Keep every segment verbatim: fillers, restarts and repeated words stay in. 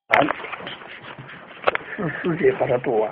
完，十四节把它读完。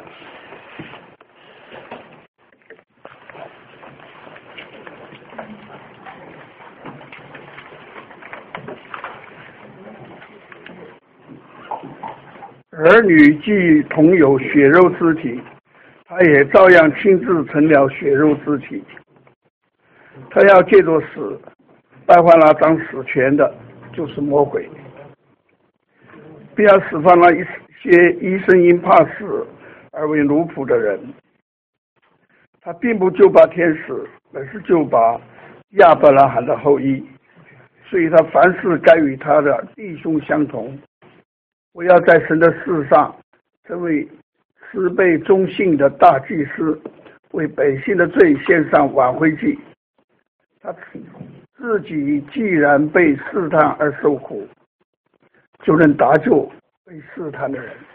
儿女既同有血肉之体，他也照样亲自成了血肉之体。他要借着死败坏那掌死权的，就是魔鬼，并要释放那一些一生因怕死而为奴仆的人。他并不救拔天使，而是救拔亚伯拉罕的后裔，所以他凡事该与他的弟兄相同。我要在神的事上成为十倍忠信的大祭司，为百姓的罪献上挽回祭。他自己既然被试探而受苦，就能搭救被试探的人。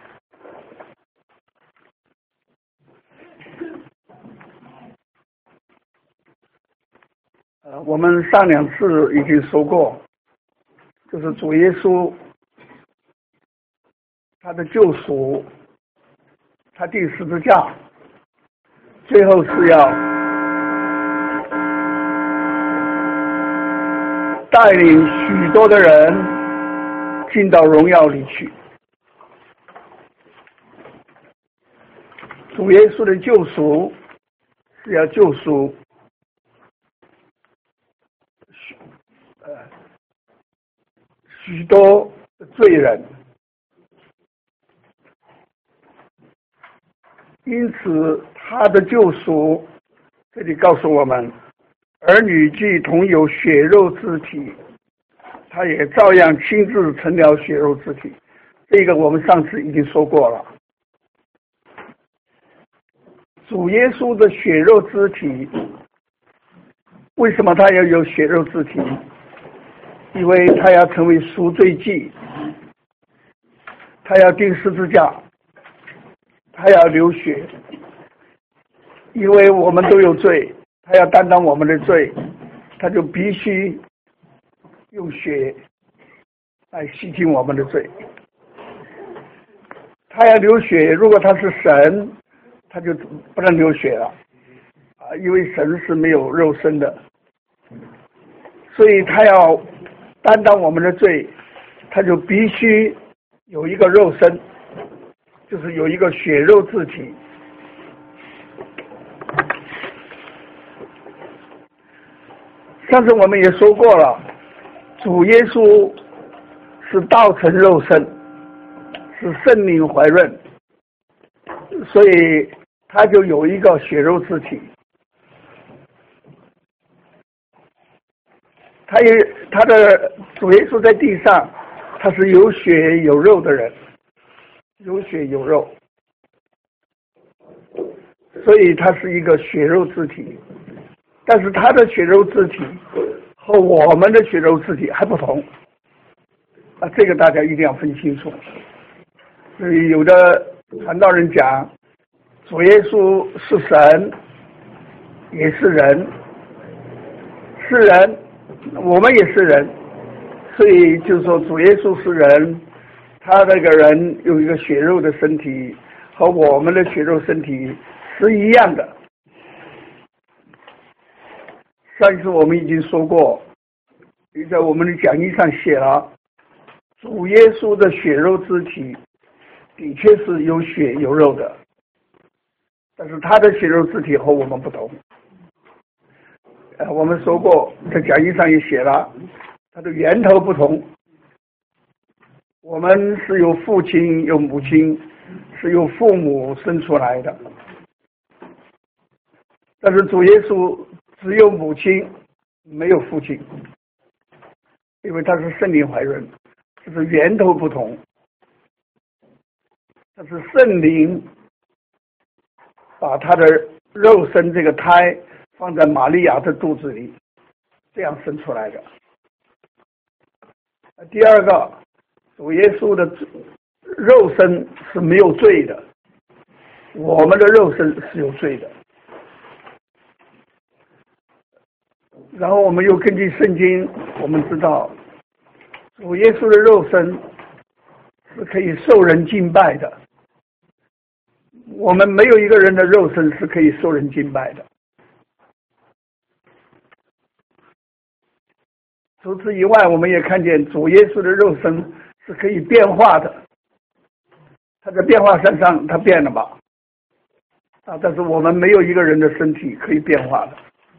呃，我们上两次已经说过，就是主耶稣他的救赎，他钉十字架，最后是要带领许多的人进到荣耀里去。主耶稣的救赎是要救赎许呃许多的罪人，因此他的救赎这里告诉我们，儿女既同有血肉之体，他也照样亲自成了血肉之体。这个我们上次已经说过了。主耶稣的血肉之体，为什么他要有血肉之体？因为他要成为赎罪祭，他要钉十字架，他要流血，因为我们都有罪，他要担当我们的罪，他就必须用血来洗净我们的罪。他要流血，如果他是神，他就不能流血了啊，因为神是没有肉身的，所以他要担当我们的罪，他就必须有一个肉身，就是有一个血肉之体。上次我们也说过了，主耶稣是道成肉身，是圣灵怀孕，所以他就有一个血肉之体。他也他的主耶稣在地上，他是有血有肉的人，有血有肉，所以他是一个血肉之体。但是他的血肉之体和我们的血肉之体还不同啊，这个大家一定要分清楚。所以有的传道人讲，主耶稣是神，也是人，是人，我们也是人，所以就说主耶稣是人，他那个人有一个血肉的身体，和我们的血肉身体是一样的。上一次我们已经说过，在我们的讲义上写了，主耶稣的血肉之体的确是有血有肉的，但是他的血肉之体和我们不同。呃，我们说过，在讲义上也写了，它的源头不同。我们是由父亲有母亲，是由父母生出来的，但是主耶稣只有母亲，没有父亲，因为他是圣灵怀孕，这是源头不同。但是圣灵把他的肉身这个胎放在玛利亚的肚子里，这样生出来的。第二个，主耶稣的肉身是没有罪的，我们的肉身是有罪的。然后我们又根据圣经，我们知道主耶稣的肉身是是可以受人敬拜的。我们没有一个人的肉身是可以受人敬拜的。除此以外，我们也看见主耶稣的肉身是可以变化的。他在变化身上，他变了吧？啊，但是我们没有一个人的身体可以变化的。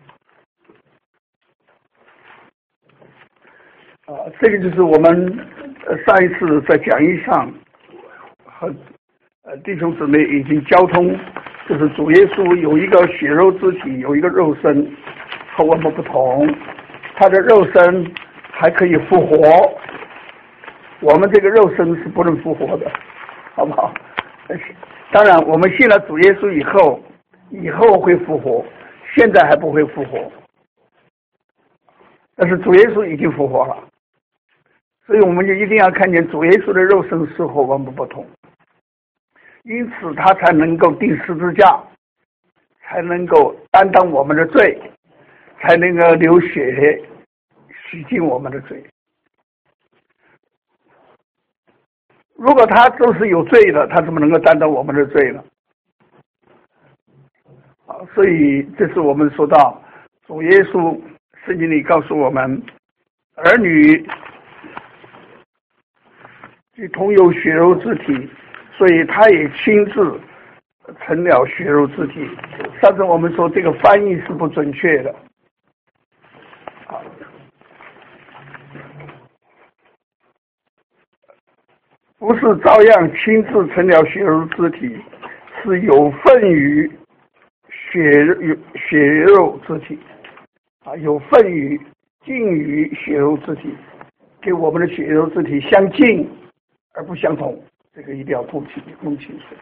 啊，这个就是我们上一次在讲义上和呃弟兄姊妹已经交通，就是主耶稣有一个血肉之体，有一个肉身，和我们不同。他的肉身还可以复活，我们这个肉身是不能复活的，好不好？当然，我们信了主耶稣以后，以后会复活，现在还不会复活。但是主耶稣已经复活了，所以我们就一定要看见主耶稣的肉身是和我们不同，因此他才能够钉十字架，才能够担当我们的罪，才能够流血洗净我们的罪。如果他都是有罪的，他怎么能够担当我们的罪呢？啊，所以这是我们说到主耶稣圣经里告诉我们，儿女既同有血肉之体，所以他也亲自成了血肉之体。上次我们说这个翻译是不准确的。不是照样亲自成了血肉之体，是有份于血血肉之体啊，有份于近于血肉之体，跟我们的血肉之体相近而不相同，这个一定要弄清弄清楚。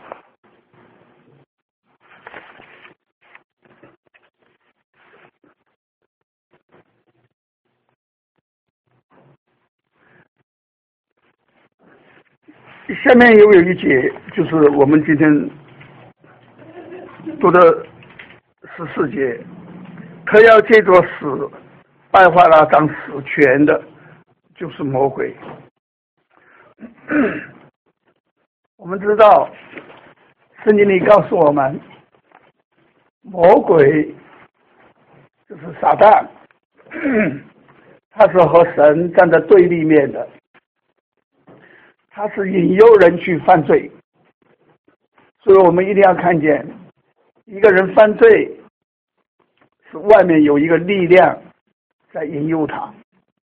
下面又有一节，就是我们今天读的十四节，他要借着死败坏了掌死权的，就是魔鬼。我们知道圣经里告诉我们，魔鬼就是撒旦，他是和神站在对立面的，他是引诱人去犯罪。所以我们一定要看见，一个人犯罪是外面有一个力量在引诱他。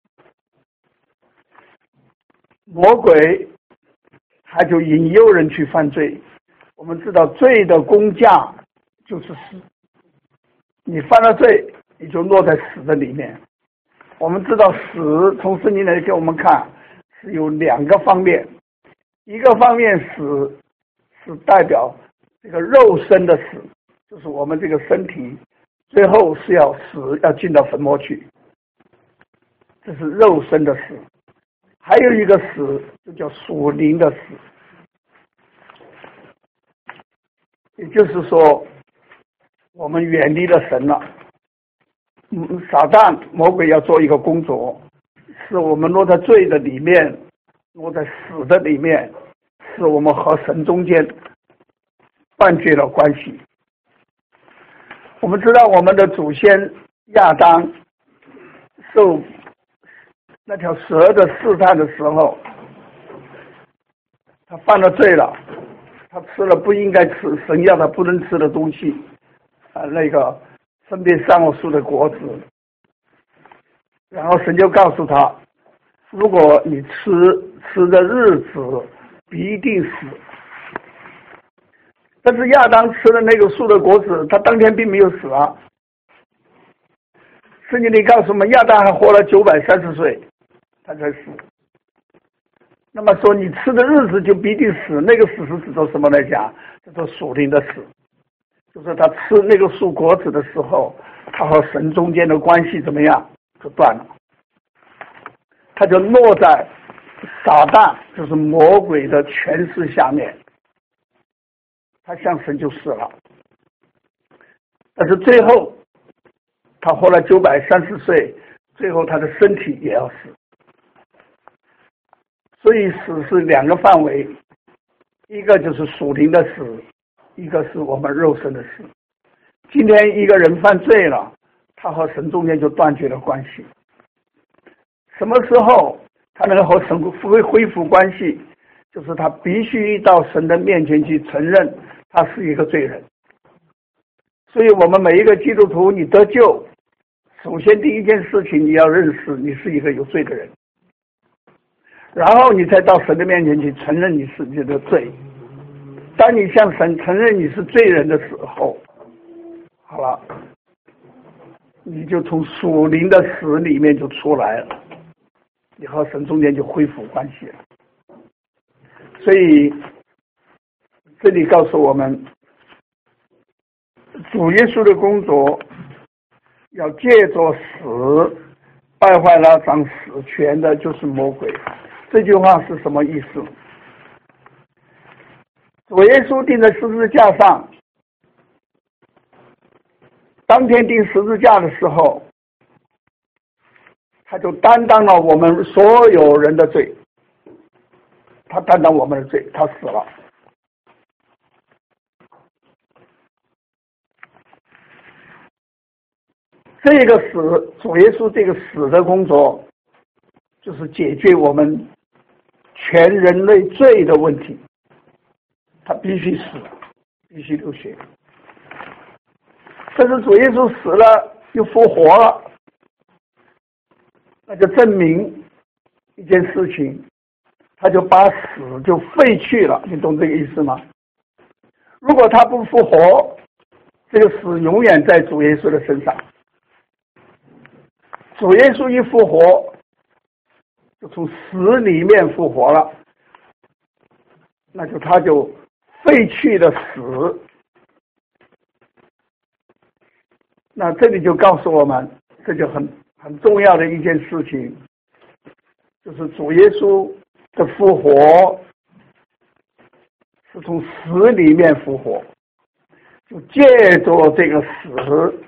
魔鬼他就引诱人去犯罪。我们知道罪的工价就是死，你犯了罪你就落在死的里面。我们知道死从圣经来给我们看是有两个方面，一个方面死是代表这个肉身的死，就是我们这个身体最后是要死，要进到坟墓去，这是肉身的死。还有一个死就叫属灵的死，也就是说我们远离了神了。嗯，撒旦魔鬼要做一个工作，使我们落在罪的里面，落在死的里面，使我们和神中间断绝了关系。我们知道我们的祖先亚当受那条蛇的试探的时候，他犯了罪了，他吃了不应该吃，神要他不能吃的东西啊，那个分别善恶树的果子。然后神就告诉他，如果你吃吃的日子必定死。但是亚当吃了那个树的果子，他当天并没有死啊。圣经里告诉我们，亚当还活了九百三十岁，他才死。那么说你吃的日子就必定死，那个死是指着什么来讲？叫做属灵的死，就是他吃那个树果子的时候，他和神中间的关系怎么样就断了，他就落在撒旦，就是魔鬼的权势下面，他向神就死了。但是最后他活了九百三十岁，最后他的身体也要死。 所以死是两个范围，一个就是属灵的死，一个是我们肉身的死。今天一个人犯罪了，他和神中间就断绝了关系。什么时候他能和神恢恢复关系？就是他必须到神的面前去承认他是一个罪人。所以我们每一个基督徒，你得救，首先第一件事情你要认识你是一个有罪的人，然后你才到神的面前去承认你是你的罪。当你向神承认你是罪人的时候，好了，你就从属灵的死里面就出来了，你和神中间就恢复关系了。所以这里告诉我们，主耶稣的工作要借着死败坏那掌死权的就是魔鬼。这句话是什么意思？主耶稣钉在十字架上，当天钉十字架的时候，他就担当了我们所有人的罪，他担当我们的罪，他死了。这个死，主耶稣这个死的工作，就是解决我们全人类罪的问题。他必须死，必须流血。但是主耶稣死了又复活了，那就证明一件事情，他就把死就废去了，你懂这个意思吗？如果他不复活，这个死永远在主耶稣的身上。主耶稣一复活，就从死里面复活了，那就他就废去了死。那这里就告诉我们，这就很很重要的一件事情，就是主耶稣的复活是从死里面复活，就借着这个死，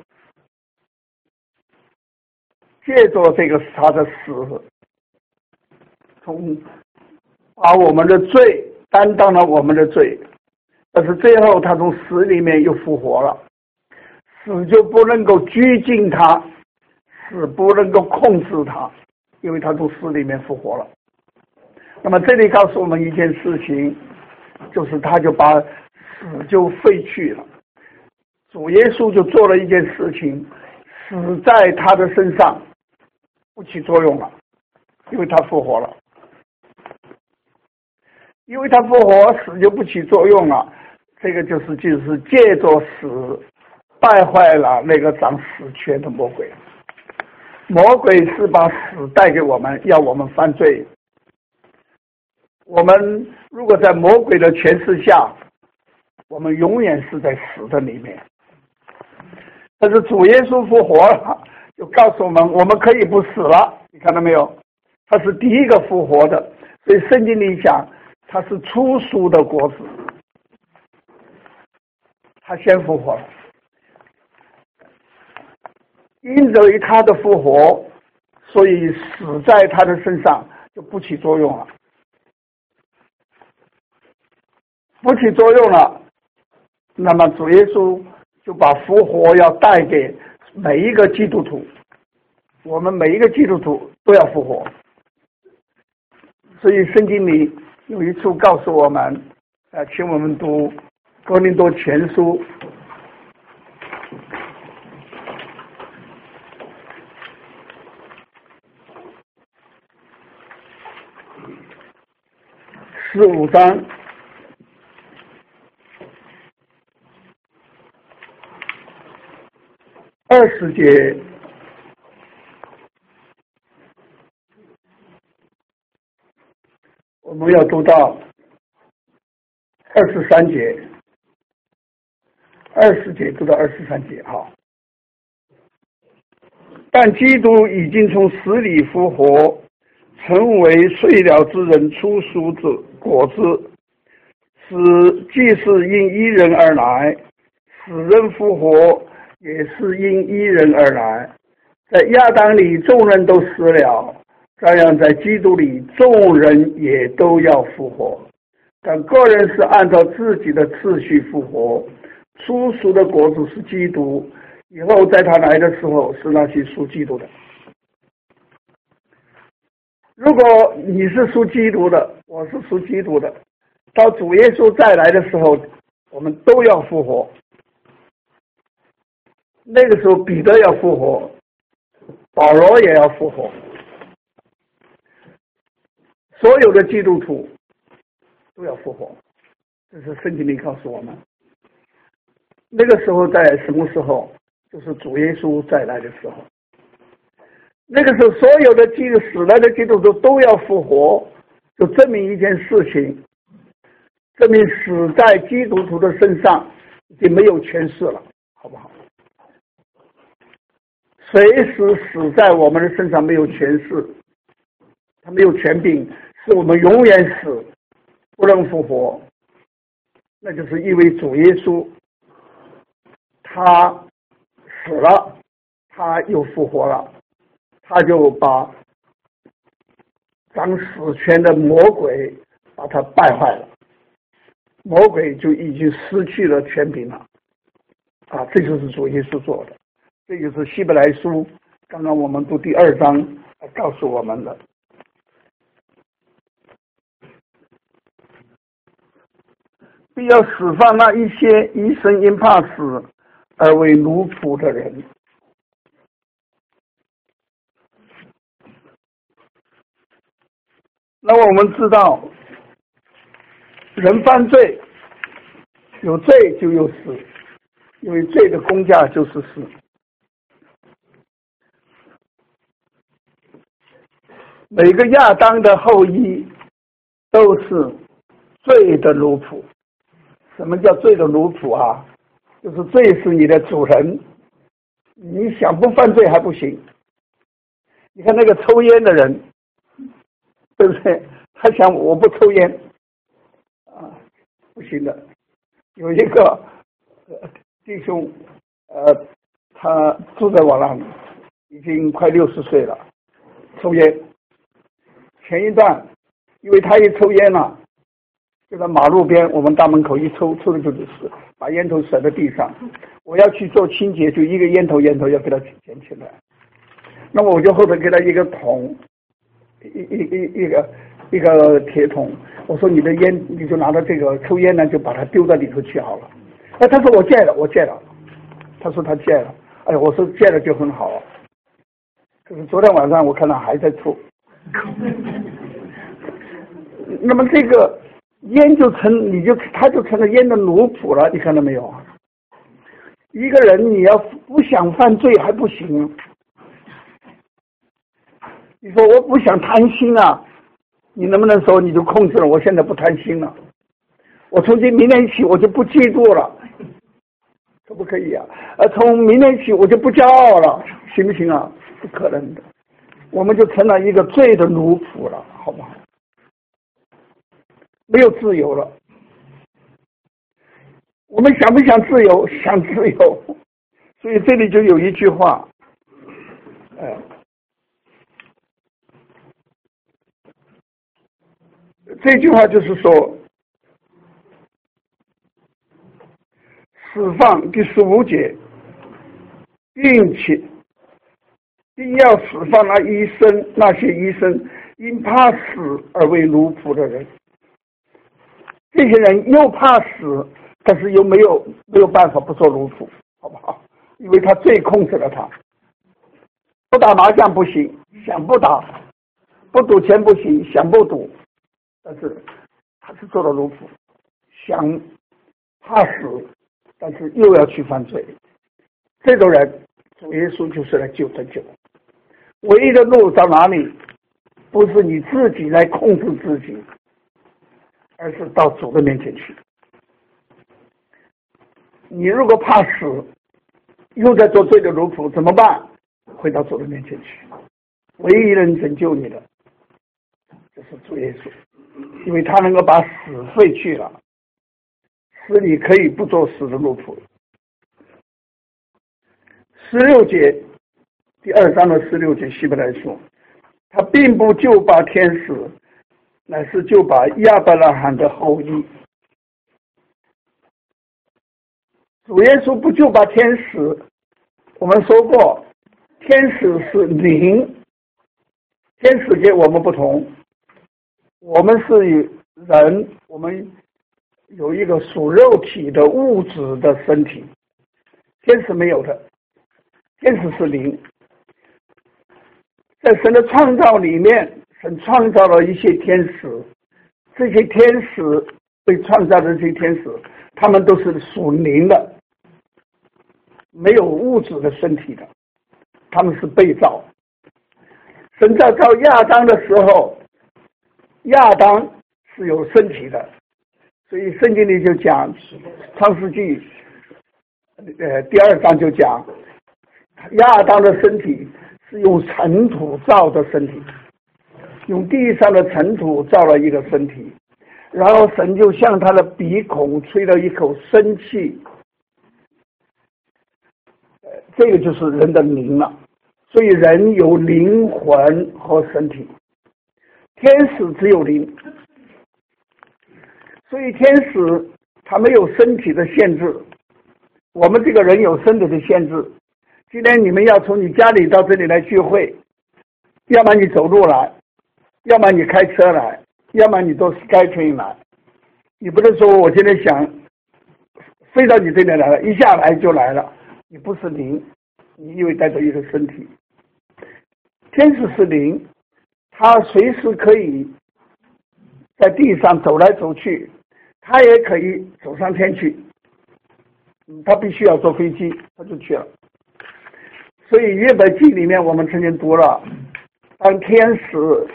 借着这个他的死，从把我们的罪担当了我们的罪，但是最后他从死里面又复活了。死就不能够拘禁他，死不能够控制他，因为他从死里面复活了。那么这里告诉我们一件事情，就是他就把死就废去了。主耶稣就做了一件事情，死在他的身上不起作用了，因为他复活了。因为他复活，死就不起作用了。这个就是就是借着死败坏了那个掌死权的魔鬼。魔鬼是把死带给我们，要我们犯罪。我们如果在魔鬼的权势下，我们永远是在死的里面。但是主耶稣复活了，就告诉我们，我们可以不死了。你看到没有？他是第一个复活的，所以圣经里讲，他是初熟的果子，他先复活了。因着于他的复活，所以死在他的身上就不起作用了。不起作用了，那么主耶稣就把复活要带给每一个基督徒，我们每一个基督徒都要复活。所以圣经里有一处告诉我们，呃，请我们读哥林多前书十五章二十节，我们要读到二十三节，二十节读到二十三节。好，但基督已经从死里复活，成为睡了之人出熟之果子，是既是因一人而来，死人复活也是因一人而来。在亚当里众人都死了， 照样在基督里，众人也都要复活。但个人是按照自己的次序复活。初熟的果子是基督，以后在他来的时候是那些属基督的。如果你是属基督的，我是属基督的，到主耶稣再来的时候，我们都要复活。那个时候彼得要复活，保罗也要复活，所有的基督徒都要复活，这是圣经里告诉我们。那个时候在什么时候？就是主耶稣再来的时候。那个时候所有的基督死了的基督徒都要复活，就证明一件事情，证明死在基督徒的身上已经没有权势了，好不好？随时死在我们的身上没有权势，他没有权柄，使我们永远死，不能复活。那就是因为主耶稣他死了，他又复活了，他就把掌死权的魔鬼把他败坏了，魔鬼就已经失去了权柄了啊！这就是主耶稣做的，这就是希伯来书刚刚我们读第二章告诉我们的。必要释放那一些一生因怕死而为奴仆的人。那我们知道，人犯罪，有罪就有死，因为罪的工价就是死。每个亚当的后裔都是罪的奴仆。什么叫罪的奴仆啊？就是罪是你的主人，你想不犯罪还不行。你看那个抽烟的人，对不对？他想我不抽烟啊，不行的。有一个、呃、弟兄，呃，他住在我那里，已经快六十岁了，抽烟。前一段，因为他一抽烟了、啊，就在马路边，我们大门口一抽，抽的就是把烟头甩在地上。我要去做清洁，就一个烟头烟头要给他捡起来。那么我就后头给他一个桶，一一一一个一个铁桶。我说你的烟，你就拿到这个抽烟呢，就把它丢到里头去好了。哎，他说我戒了，我戒了。他说他戒了。哎，我说戒了就很好。可是昨天晚上我看他还在抽。那么这个烟就成，你就他就成了烟的奴仆了，你看到没有啊？一个人你要不想犯罪还不行。你说我不想贪心啊，你能不能说你就控制了？我现在不贪心了，我从今明天起我就不嫉妒了，可不可以啊？呃，从明天起我就不骄傲了，行不行啊？不可能的，我们就成了一个罪的奴仆了，好不好？没有自由了。我们想不想自由？想自由。所以这里就有一句话，呃，这句话就是说，释放第十五节，并且必要释放那医生那些医生因怕死而为奴仆的人。这些人又怕死，但是又没有没有办法不做奴仆，好不好？因为他罪控制了他。不打麻将不行，想不打；不赌钱不行，想不赌。但是他是做了奴仆，想怕死，但是又要去犯罪。这种人，主耶稣就是来救拯救。唯一的路到哪里？不是你自己来控制自己，而是到主的面前去。你如果怕死，又在做罪的奴仆，怎么办？回到主的面前去。唯一能拯救你的，就是主耶稣，因为他能够把死废去了，使你可以不做死的奴仆。十六节，第二章的十六节，希伯来书， 他并不救拔天使，乃是救拔亚伯拉罕的后裔。主耶稣不救拔天使，我们说过，天使是灵，天使跟我们不同，我们是人，我们有一个属肉体的物质的身体，天使没有的，天使是灵。在神的创造里面，神创造了一些天使，这些天使被创造的这些天使，他们都是属灵的，没有物质的身体的，他们是被造。神在造亚当的时候，亚当是有身体的，所以圣经里就讲创世纪呃第二章就讲亚当的身体是用尘土造的身体，用地上的尘土造了一个身体，然后神就向他的鼻孔吹了一口生气，这个就是人的灵了。所以人有灵魂和身体，天使只有灵。所以天使他没有身体的限制，我们这个人有身体的限制。今天你们要从你家里到这里来聚会，要么你走路来，要么你开车来，要么你坐 SkyTrain 来。你不能说我今天想飞到你这里来了，一下来就来了，你不是灵，你因为带着一个身体。天使是灵，他随时可以在地上走来走去，他也可以走上天去，他必须要坐飞机，他就去了。所以约伯记里面我们曾经读了，当天使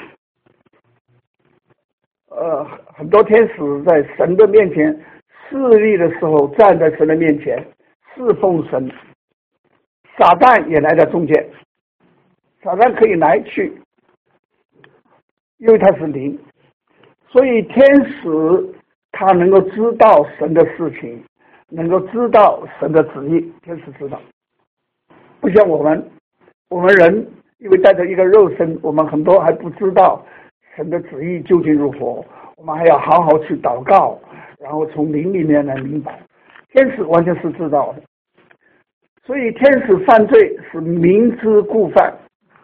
呃很多天使在神的面前侍立的时候，站在神的面前侍奉神，撒旦也来在中间，撒旦可以来去，因为他是灵。所以天使他能够知道神的事情，能够知道神的旨意，天使知道。不像我们，我们人因为带着一个肉身，我们很多还不知道神的旨意究竟如何，我们还要好好去祷告，然后从灵里面来明白。天使完全是知道的，所以天使犯罪是明知故犯，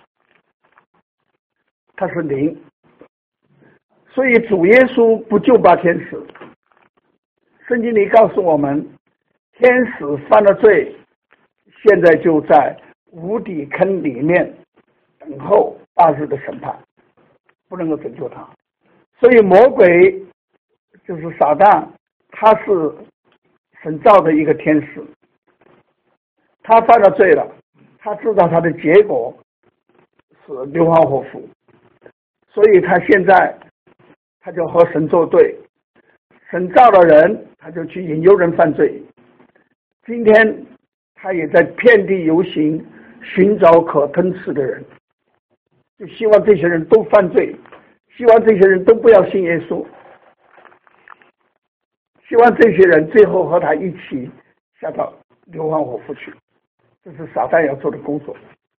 他是灵。所以主耶稣不救拔天使，圣经里告诉我们，天使犯了罪，现在就在无底坑里面等候大日的审判，不能够拯救他。所以魔鬼就是撒旦，他是神造的一个天使，他犯了罪了，他知道他的结果是流亡火府，所以他现在他就和神作对，神造了人，他就去引诱人犯罪。今天他也在遍地游行，寻找可吞吃的人，就希望这些人都犯罪，希望这些人都不要信耶稣，希望这些人最后和他一起下到流亡火府去。这是撒旦要做的工作。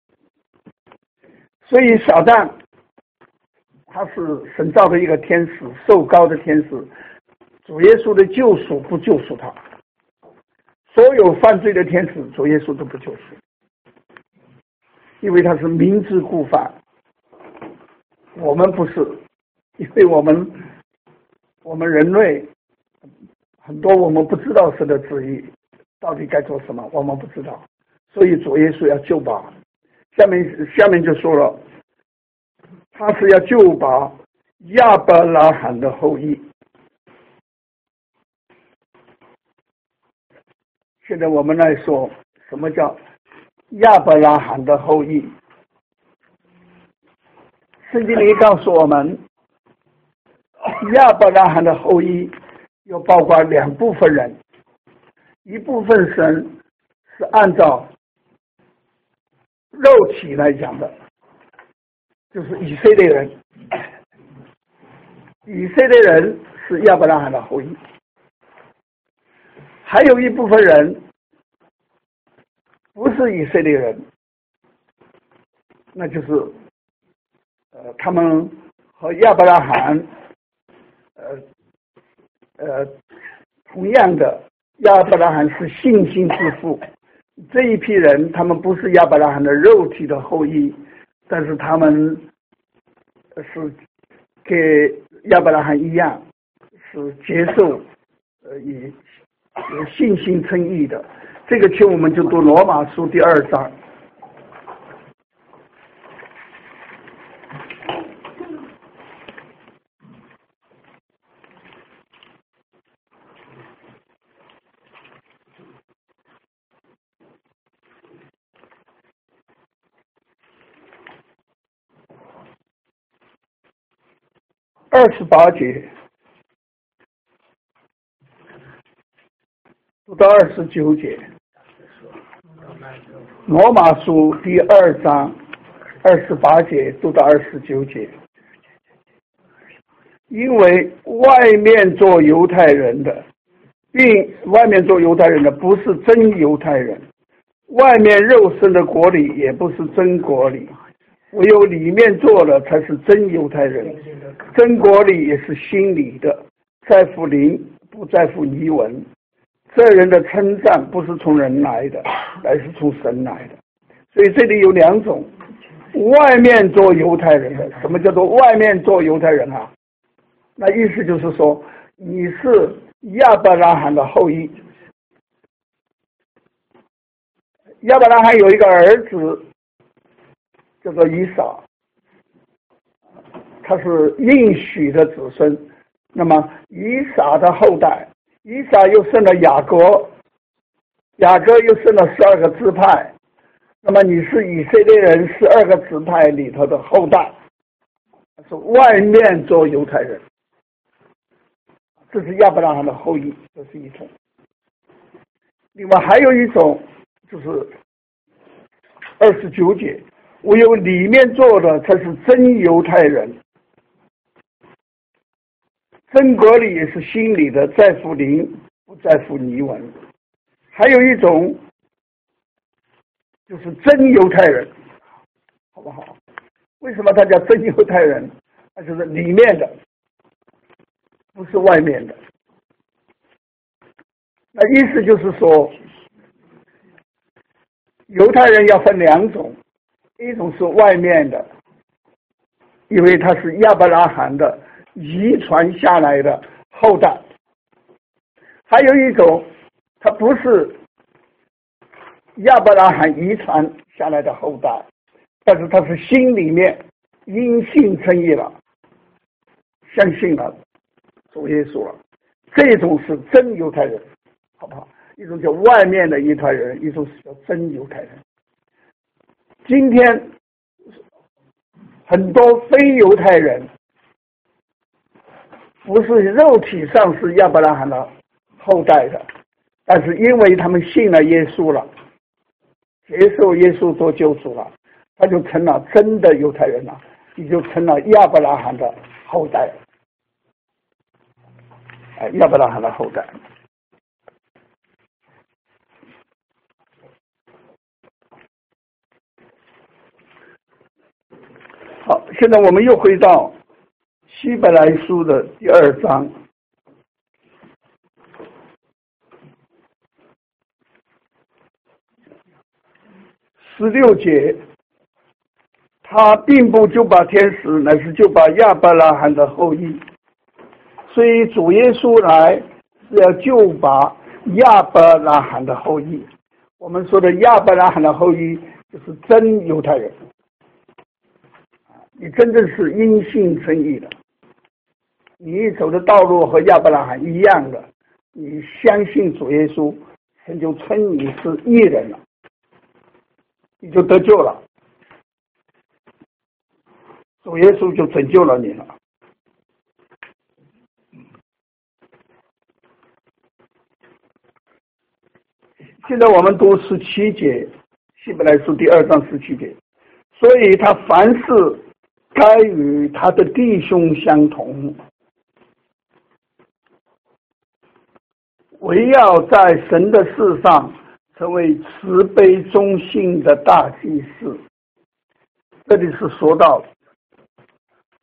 所以撒旦他是神造的一个天使，受膏的天使，主耶稣的救赎不救赎他，所有犯罪的天使主耶稣都不救赎，因为他是明知故犯。我们不是，因为我们我们人类很多我们不知道神的旨意到底该做什么，我们不知道，所以主耶稣要救拔。下面下面就说了，他是要救拔亚伯拉罕的后裔。现在我们来说，什么叫亚伯拉罕的后裔？圣经里告诉我们，亚伯拉罕的后裔又包括两部分人，一部分神是按照肉体来讲的，就是以色列人，以色列人是亚伯拉罕的后裔。还有一部分人不是以色列人，那就是呃，他们和亚伯拉罕，呃呃，同样的，亚伯拉罕是信心之父。这一批人，他们不是亚伯拉罕的肉体的后裔，但是他们是跟亚伯拉罕一样，是接受呃以有信心称义的。这个题我们就读罗马书第二章。二十八节读到二十九节，罗马书第二章二十八节读到二十九节。因为外面做犹太人的，并外面做犹太人的不是真犹太人，外面肉身的国里也不是真国里，唯有里面做的才是真犹太人。真国里也是心里的，在乎灵，不在乎遗文。这人的称赞不是从人来的，乃是从神来的。所以这里有两种，外面做犹太人的。什么叫做外面做犹太人啊？那意思就是说，你是亚伯拉罕的后裔。亚伯拉罕有一个儿子叫做以撒，他是应许的子孙。那么以撒的后代，以撒又生了雅各，雅各又生了十二个支派。那么你是以色列人十二个支派里头的后代，是外面做犹太人。这是亚伯拉罕的后裔，这是一种。另外还有一种，就是二十九节，唯有里面做的才是真犹太人。真国里也是心里的，在乎灵，不在乎遗文。还有一种就是真犹太人，好不好？为什么他叫真犹太人？那就是里面的，不是外面的。那意思就是说，犹太人要分两种，一种是外面的，因为他是亚伯拉罕的遗传下来的后代；还有一种，他不是亚伯拉罕遗传下来的后代，但是他是心里面因信称义了，相信了主耶稣了。这种是真犹太人，好不好？一种叫外面的犹太人，一种是叫真犹太人。今天很多非犹太人不是肉体上是亚伯拉罕的后代的，但是因为他们信了耶稣了，接受耶稣做救主了，他就成了真的犹太人了，也就成了亚伯拉罕的后代。哎，亚伯拉罕的后代。好，现在我们又回到希伯来书的第二章。十六节，他并不就把天使，乃是就把亚伯拉罕的后裔。所以主耶稣来是要救拔亚伯拉罕的后裔。我们说的亚伯拉罕的后裔就是真犹太人，你真正是因信称义的，你走的道路和亚伯拉罕一样的，你相信主耶稣，神就称你是义人了，你就得救了，主耶稣就拯救了你了。现在我们读十七节，希伯来书第二章十七节，所以他凡事该与他的弟兄相同，唯要在神的事上成为慈悲忠信的大祭司。这里是说到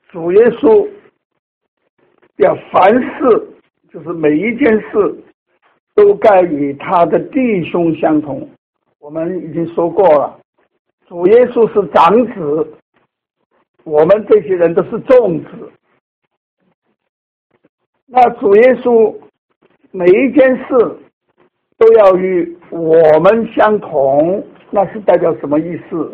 主耶稣要凡事，就是每一件事都该与他的弟兄相同。我们已经说过了，主耶稣是长子，我们这些人都是众子。那主耶稣每一件事都要与我们相同，那是代表什么意思？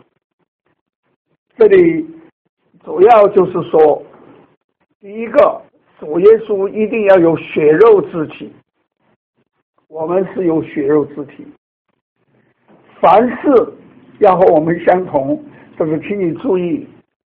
这里主要就是说，第一个，主耶稣一定要有血肉之体，我们是有血肉之体，凡事要和我们相同。这个请你注意，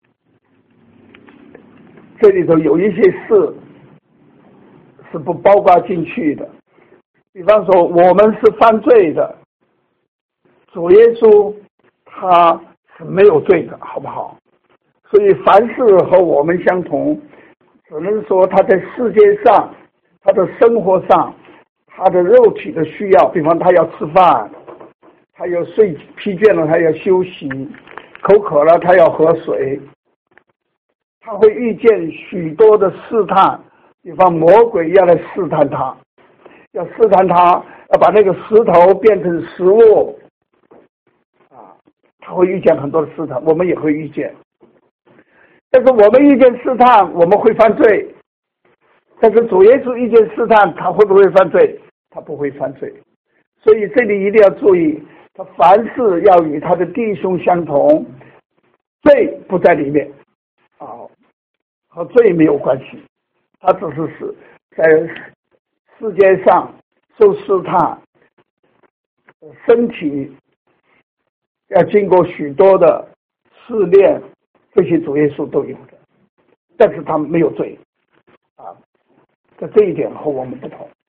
这里头有一些事是不包括进去的。比方说我们是犯罪的，主耶稣他是没有罪的，好不好？所以凡事和我们相同，只能说他在世界上，他的生活上，他的肉体的需要，比方他要吃饭，他要睡，疲倦了他要休息，口渴了他要喝水，他会遇见许多的试探，比方魔鬼要来试探他，要试探他，要把那个石头变成食物啊，他会遇见很多的试探，我们也会遇见。但是我们遇见试探，我们会犯罪。但是主耶稣遇见试探，他会不会犯罪？他不会犯罪。所以这里一定要注意，他凡事要与他的弟兄相同，罪不在里面啊，和罪没有关系。他只是是在世界上受试探，身体要经过许多的试炼，这些主耶稣都有的，但是他没有罪啊，在这一点和我们不同。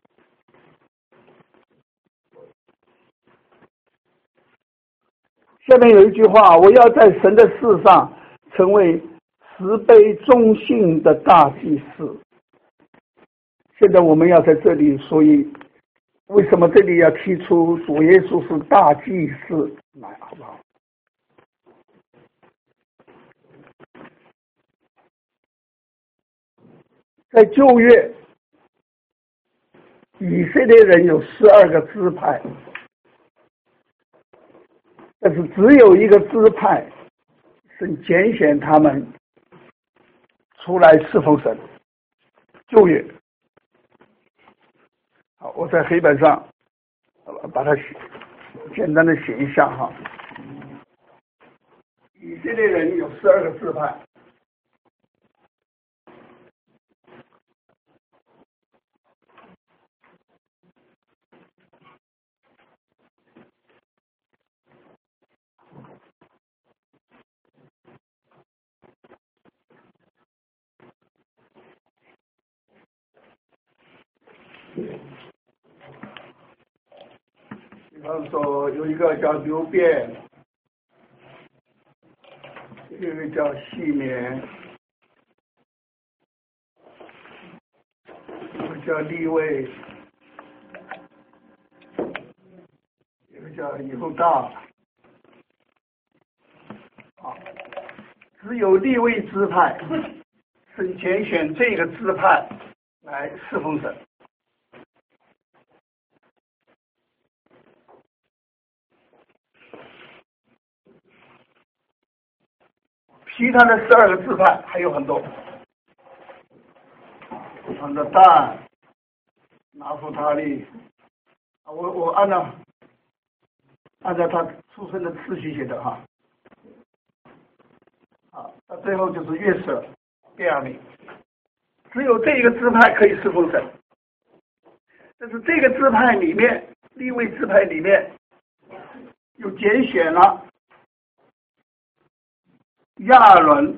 下面有一句话，我要在神的事上成为慈悲忠信的大祭司。现在我们要在这里，所以为什么这里要提出主耶稣是大祭司来，好不好？在旧约，以色列人有十二个支派，但是只有一个支派是拣选他们出来侍奉神。旧约，好，我在黑板上把它写简单的写一下哈。以色列人有十二个支派。比方说有一个叫流便，有一个叫细棉，有一个叫利未，有一个叫以后大。啊，只有利未支派是拣选这个支派来侍奉神。其他的十二个支派还有很多，按照但、拿弗他利，我我按照按照他出生的次序写的哈，啊，到最后就是约瑟、便雅悯，只有这一个支派可以侍奉神。但是这个支派里面，利未支派里面又拣选了亚伦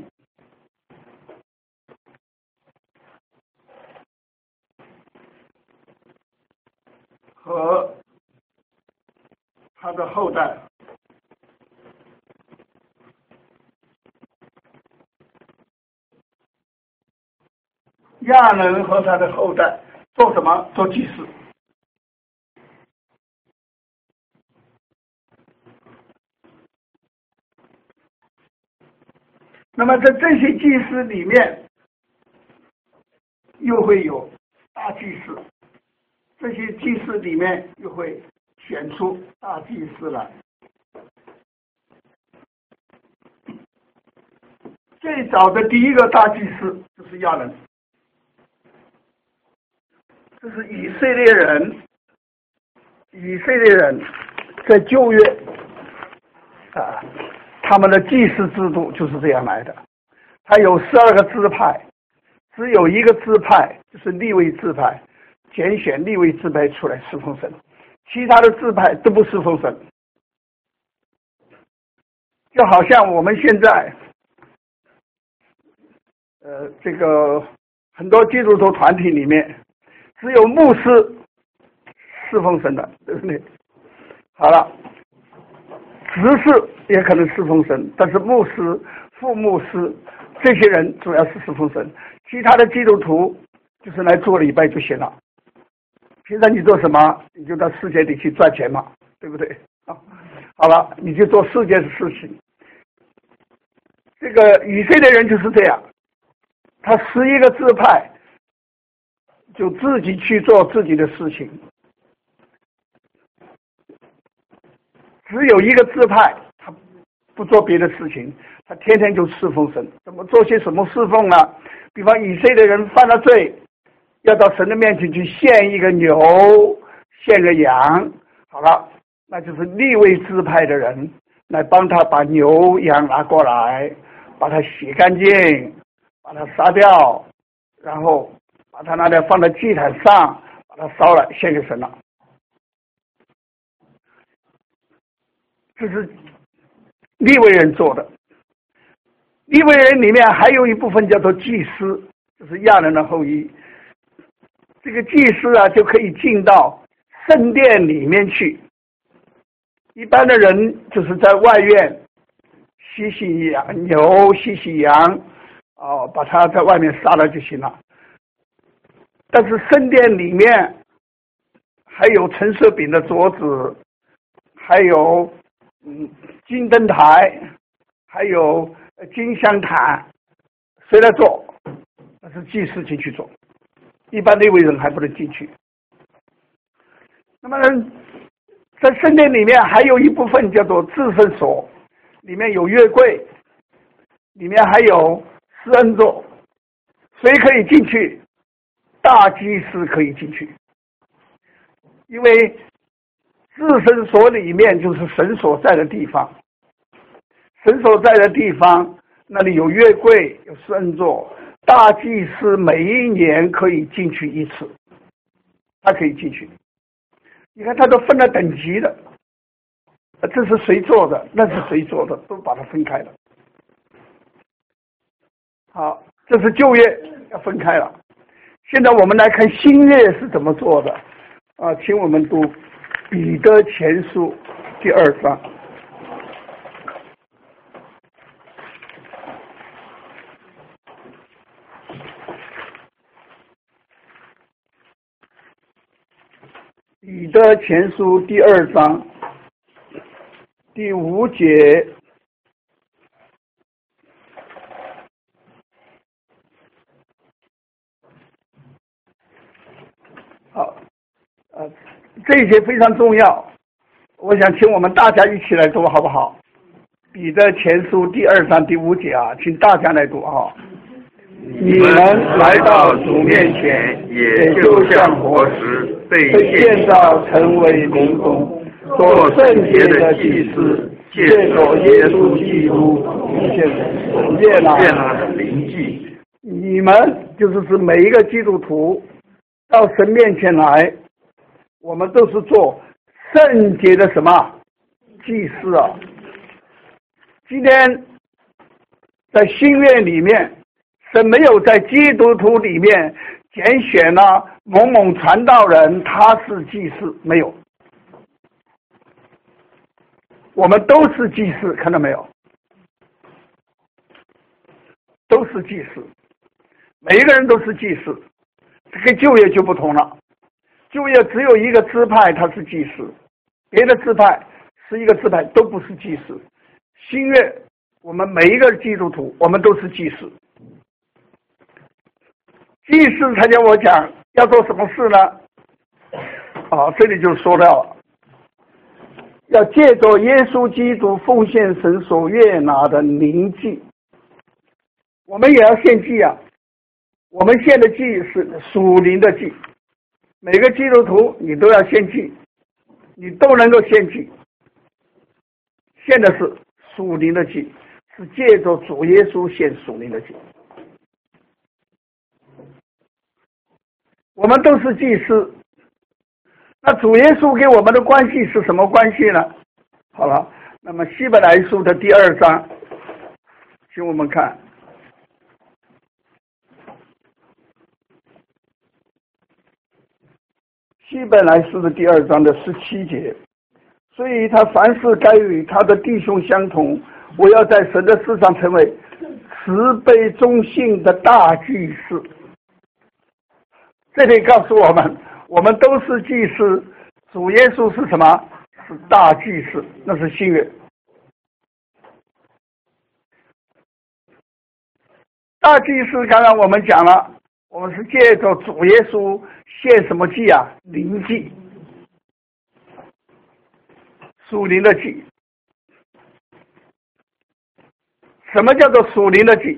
和他的后代，亚伦和他的后代做什么？做祭司。 那么在这些祭司里面，又会有大祭司，这些祭司里面又会选出大祭司来。最早的第一个大祭司就是亚伦，这是以色列人，以色列人在旧约啊，他们的祭司制度就是这样来的。他有十二个支派，只有一个支派就是利未支派，拣选利未支派出来侍奉神，其他的支派都不侍奉神。就好像我们现在呃，这个很多基督徒团体里面，只有牧师侍奉神的，对不对？好了，执事也可能侍奉神，但是牧师、副牧师这些人主要是侍奉神，其他的基督徒就是来做礼拜就行了。平常你做什么，你就到世界里去赚钱嘛，对不对？啊，好了，你就做世界的事情。这个以色列人就是这样。他十一个支派就自己去做自己的事情，只有一个支派他不做别的事情，他天天就侍奉神。怎么做些什么侍奉啊？比方以色列人犯了罪，要到神的面前去献一个牛，献个羊，好了，那就是利未支派的人来帮他把牛羊拿过来，把它洗干净，把它杀掉，然后把它拿来放在祭坛上，把它烧了献给神了。这是利未人做的。利未人里面还有一部分叫做祭司，就是亚伦的后裔。这个祭司啊，就可以进到圣殿里面去。一般的人就是在外院洗洗羊牛，洗洗羊，哦，把它在外面杀了就行了。但是圣殿里面还有陈设饼的桌子，还有嗯金灯台，还有金香坛，谁来做？那是祭司进去做，一般利未人还不能进去。那么在圣殿里面还有一部分叫做至圣所，里面有约柜，里面还有施恩座，谁可以进去？大祭司可以进去，因为至圣所里面就是神所在的地方，神所在的地方那里有约柜，有施恩座，大祭司每一年可以进去一次，他可以进去。你看他都分了等级的，这是谁做的，那是谁做的，都把它分开了。好，这是旧约要分开了。现在我们来看新约是怎么做的啊？请我们读彼得前书第二章。彼得前书第二章第五节，好，呃，这一节非常重要，我想请我们大家一起来读，好不好？彼得前书第二章第五节啊，请大家来读啊。你们来到主面前，也就像活石被建造成为灵宫，做圣洁的祭司，借着耶稣基督奉献悦纳的灵祭。你们就是指每一个基督徒到神面前来，我们都是做圣洁的什么祭司啊？今天在新约里面，神没有在基督徒里面拣选了某某传道人，他是祭司，没有。我们都是祭司，看到没有？都是祭司，每一个人都是祭司。这个旧约就不同了，旧约只有一个支派他是祭司，别的支派十一个支派都不是祭司。新约我们每一个基督徒，我们都是祭司。祭司才叫我讲要做什么事呢？啊，这里就说到了，要借着耶稣基督奉献神所悦纳的灵祭，我们也要献祭啊。我们献的祭是属灵的祭，每个基督徒你都要献祭，你都能够献祭，献的是属灵的祭，是借着主耶稣献属灵的祭。我们都是祭司，那主耶稣给我们的关系是什么关系呢？好了，那么希伯来书的第二章，请我们看希伯来书的第二章的十七节，所以他凡事该与他的弟兄相同，我要在神的事上成为慈悲忠信的大祭司。这里告诉我们，我们都是祭司，主耶稣是什么？是大祭司，那是新约。大祭司刚刚我们讲了，我们是借着主耶稣献什么祭啊？灵祭，属灵的祭。什么叫做属灵的祭？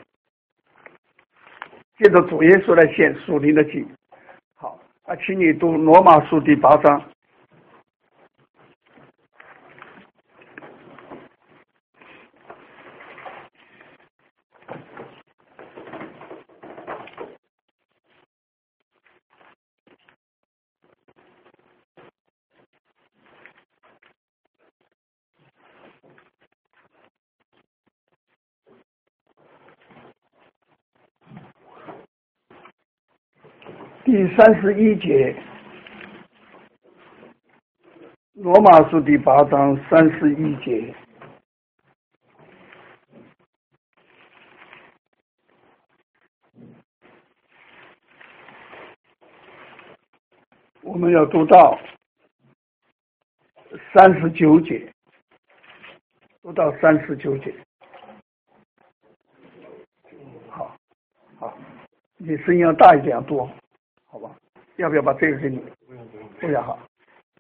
借着主耶稣来献属灵的祭。好，啊，请你读罗马书第八章。第三十一节，罗马书第八章三十一节，我们要读到三十九节，读到三十九节。好，好，你声音要大一点多。好吧，要不要把这个给你？不要好。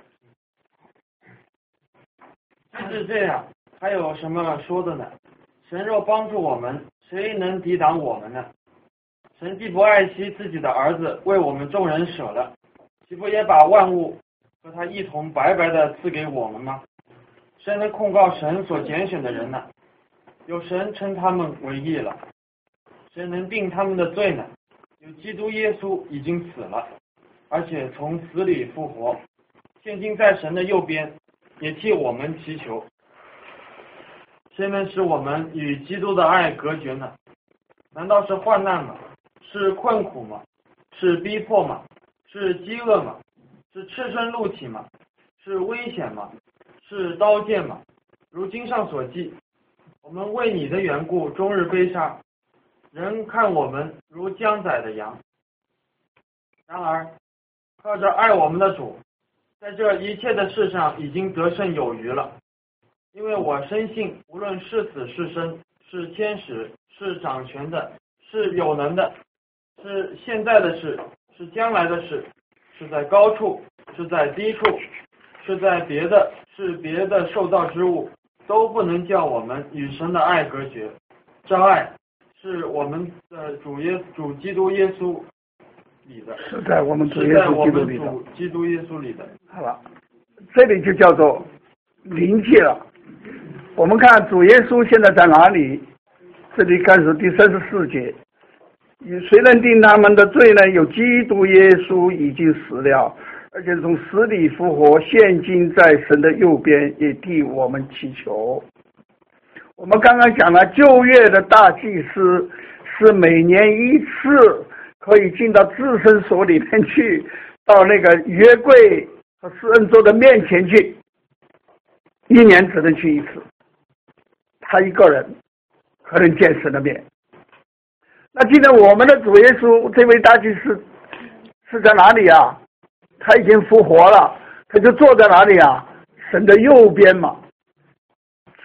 既是这样，还有什么说的呢？神若帮助我们，谁能抵挡我们呢？神既不爱惜自己的儿子，为我们众人舍了，岂不也把万物和他一同白白的赐给我们吗？谁能控告神所拣选的人呢？有神称他们为义了。谁能定他们的罪呢？有基督耶稣已经死了，而且从死里复活，现今在神的右边，也替我们祈求。谁能使我们与基督的爱隔绝呢？难道是患难吗？是困苦吗？是逼迫吗？是饥饿吗？是赤身露体吗？是危险吗？是刀剑吗？如经上所记，我们为你的缘故终日悲杀，人看我们如将宰的羊。然而靠着爱我们的主，在这一切的事上已经得胜有余了。因为我深信，无论是死是生，是天使，是掌权的，是有能的，是现在的事，是将来的事，是在高处，是在低处，是在别的，是别的受造之物，都不能叫我们与神的爱隔绝。这爱是我们的主耶主基督耶稣里的， 是在我们主耶稣基督里的， 主基督耶稣里的。 好了，这里就叫做灵界了。我们看主耶稣现在在哪里？这里开始第三十四节，谁能定他们的罪呢？有基督耶稣已经死了，而且从死里复活，现今在神的右边，也替我们祈求。我们刚刚讲了，旧约的大祭司是每年一次可以进到至圣所里面去，到那个约柜和施恩座的面前去，一年只能去一次，他一个人可能见神的面。那今天我们的主耶稣这位大祭司是在哪里啊？他已经复活了，他就坐在哪里啊？神的右边嘛。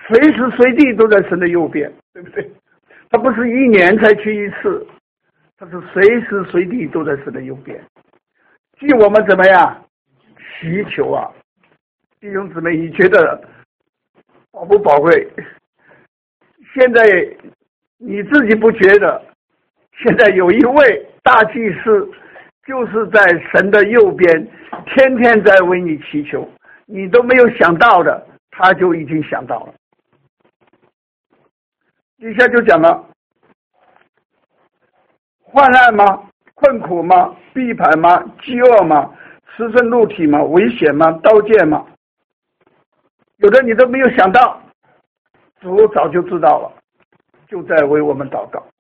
随时随地都在神的右边，对不对？他不是一年才去一次，他是随时随地都在神的右边。记我们怎么样祈求啊？弟兄姊妹，你觉得宝不宝贵？现在你自己不觉得？现在有一位大祭司，就是在神的右边，天天在为你祈求，你都没有想到的，他就已经想到了。底下就讲了，患难吗？困苦吗？逼迫吗？饥饿吗？赤身露体吗？危险吗？刀剑吗？有的你都没有想到，主早就知道了，就在为我们祷告。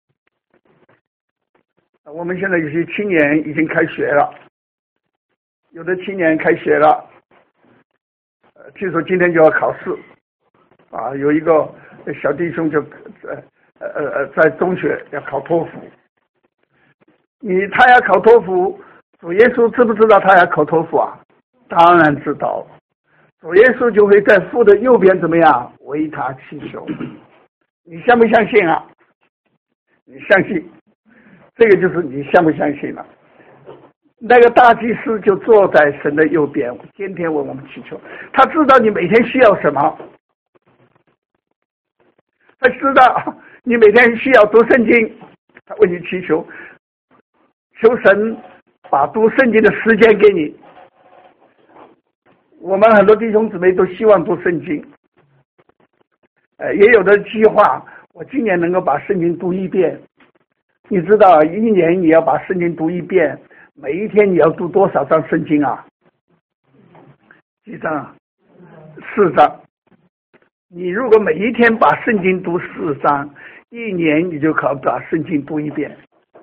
我们现在有些青年已经开学了，有的青年开学了，呃，据说今天就要考试，啊，有一个小弟兄就呃呃呃在中学要考托福，你他要考托福，主耶稣知不知道他要考托福啊？当然知道，主耶稣就会在父的右边怎么样为他祈求，你相不相信啊？你相信？这个就是你相不相信了。那个大祭司就坐在神的右边，天天为我们祈求。他知道你每天需要什么，他知道你每天需要读圣经，他为你祈求，求神把读圣经的时间给你。我们很多弟兄姊妹都希望读圣经，呃，也有的计划，我今年能够把圣经读一遍。你知道一年你要把圣经读一遍，每一天你要读多少章圣经啊？几章？四章。你如果每一天把圣经读四章，一年你就可以把圣经读一遍。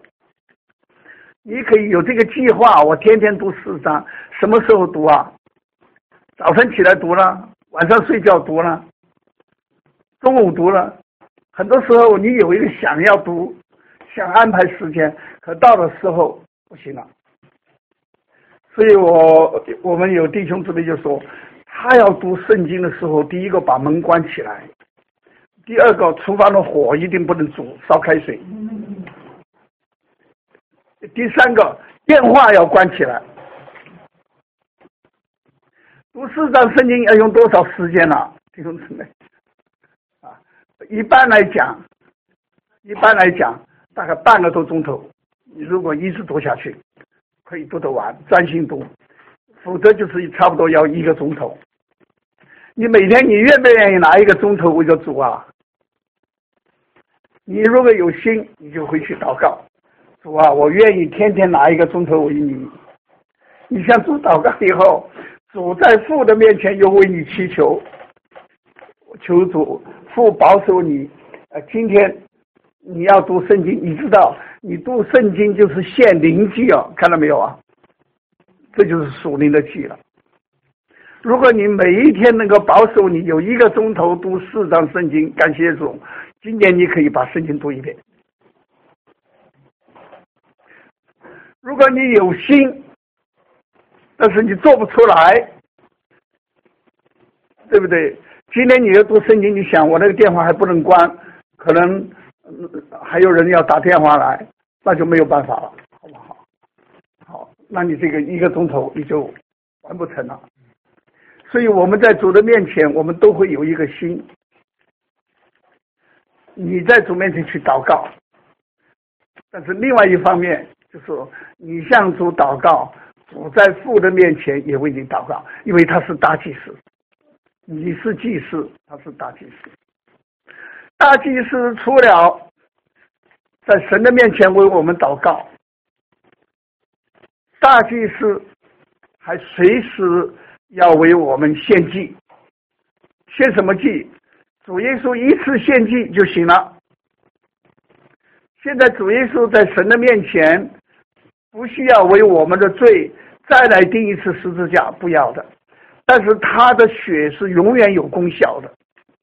你可以有这个计划，我天天读四章，什么时候读啊？早晨起来读了，晚上睡觉读了，中午读了。很多时候你有一个想要读，想安排时间，可到的时候不行了。所以我我们有弟兄姊妹就说，他要读圣经的时候，第一个把门关起来，第二个厨房的火一定不能煮，烧开水，第三个电话要关起来。读四章圣经要用多少时间呢、啊？弟兄姊妹啊，一般来讲一般来讲大概半个多钟头，你如果一直读下去可以读得完，专心读，否则就是差不多要一个钟头。你每天你愿不愿意拿一个钟头为着主啊？你如果有心，你就回去祷告，主啊，我愿意天天拿一个钟头为你。你向主祷告以后，主在父的面前又为你祈求，求主父保守你。呃，今天你要读圣经，你知道你读圣经就是献灵祭啊，看到没有啊？这就是属灵的祭了。如果你每一天能够保守你有一个钟头读四章圣经，感谢主，今年你可以把圣经读一遍。如果你有心，但是你做不出来，对不对？今天你要读圣经，你想我那个电话还不能关，可能、嗯、还有人要打电话来，那就没有办法了，好不好？好，那你这个一个钟头你就完不成了。所以我们在主的面前，我们都会有一个心，你在主面前去祷告，但是另外一方面就是你向主祷告，主在父的面前也为你祷告，因为他是大祭司，你是祭司，他是大祭司。大祭司除了在神的面前为我们祷告，大祭司还随时要为我们献祭。献什么祭？主耶稣一次献祭就行了。现在主耶稣在神的面前不需要为我们的罪再来钉一次十字架，不要的，但是他的血是永远有功效的。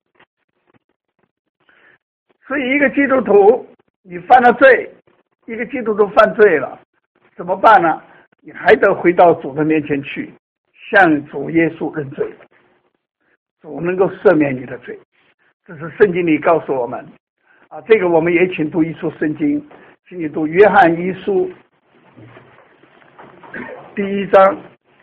所以一个基督徒你犯了罪，一个基督徒犯罪了怎么办呢？你还得回到主的面前去，向主耶稣认罪，主能够赦免你的罪。 这是圣经里告诉我们啊。这个我们也请读一处圣经，请你读约翰一书第一章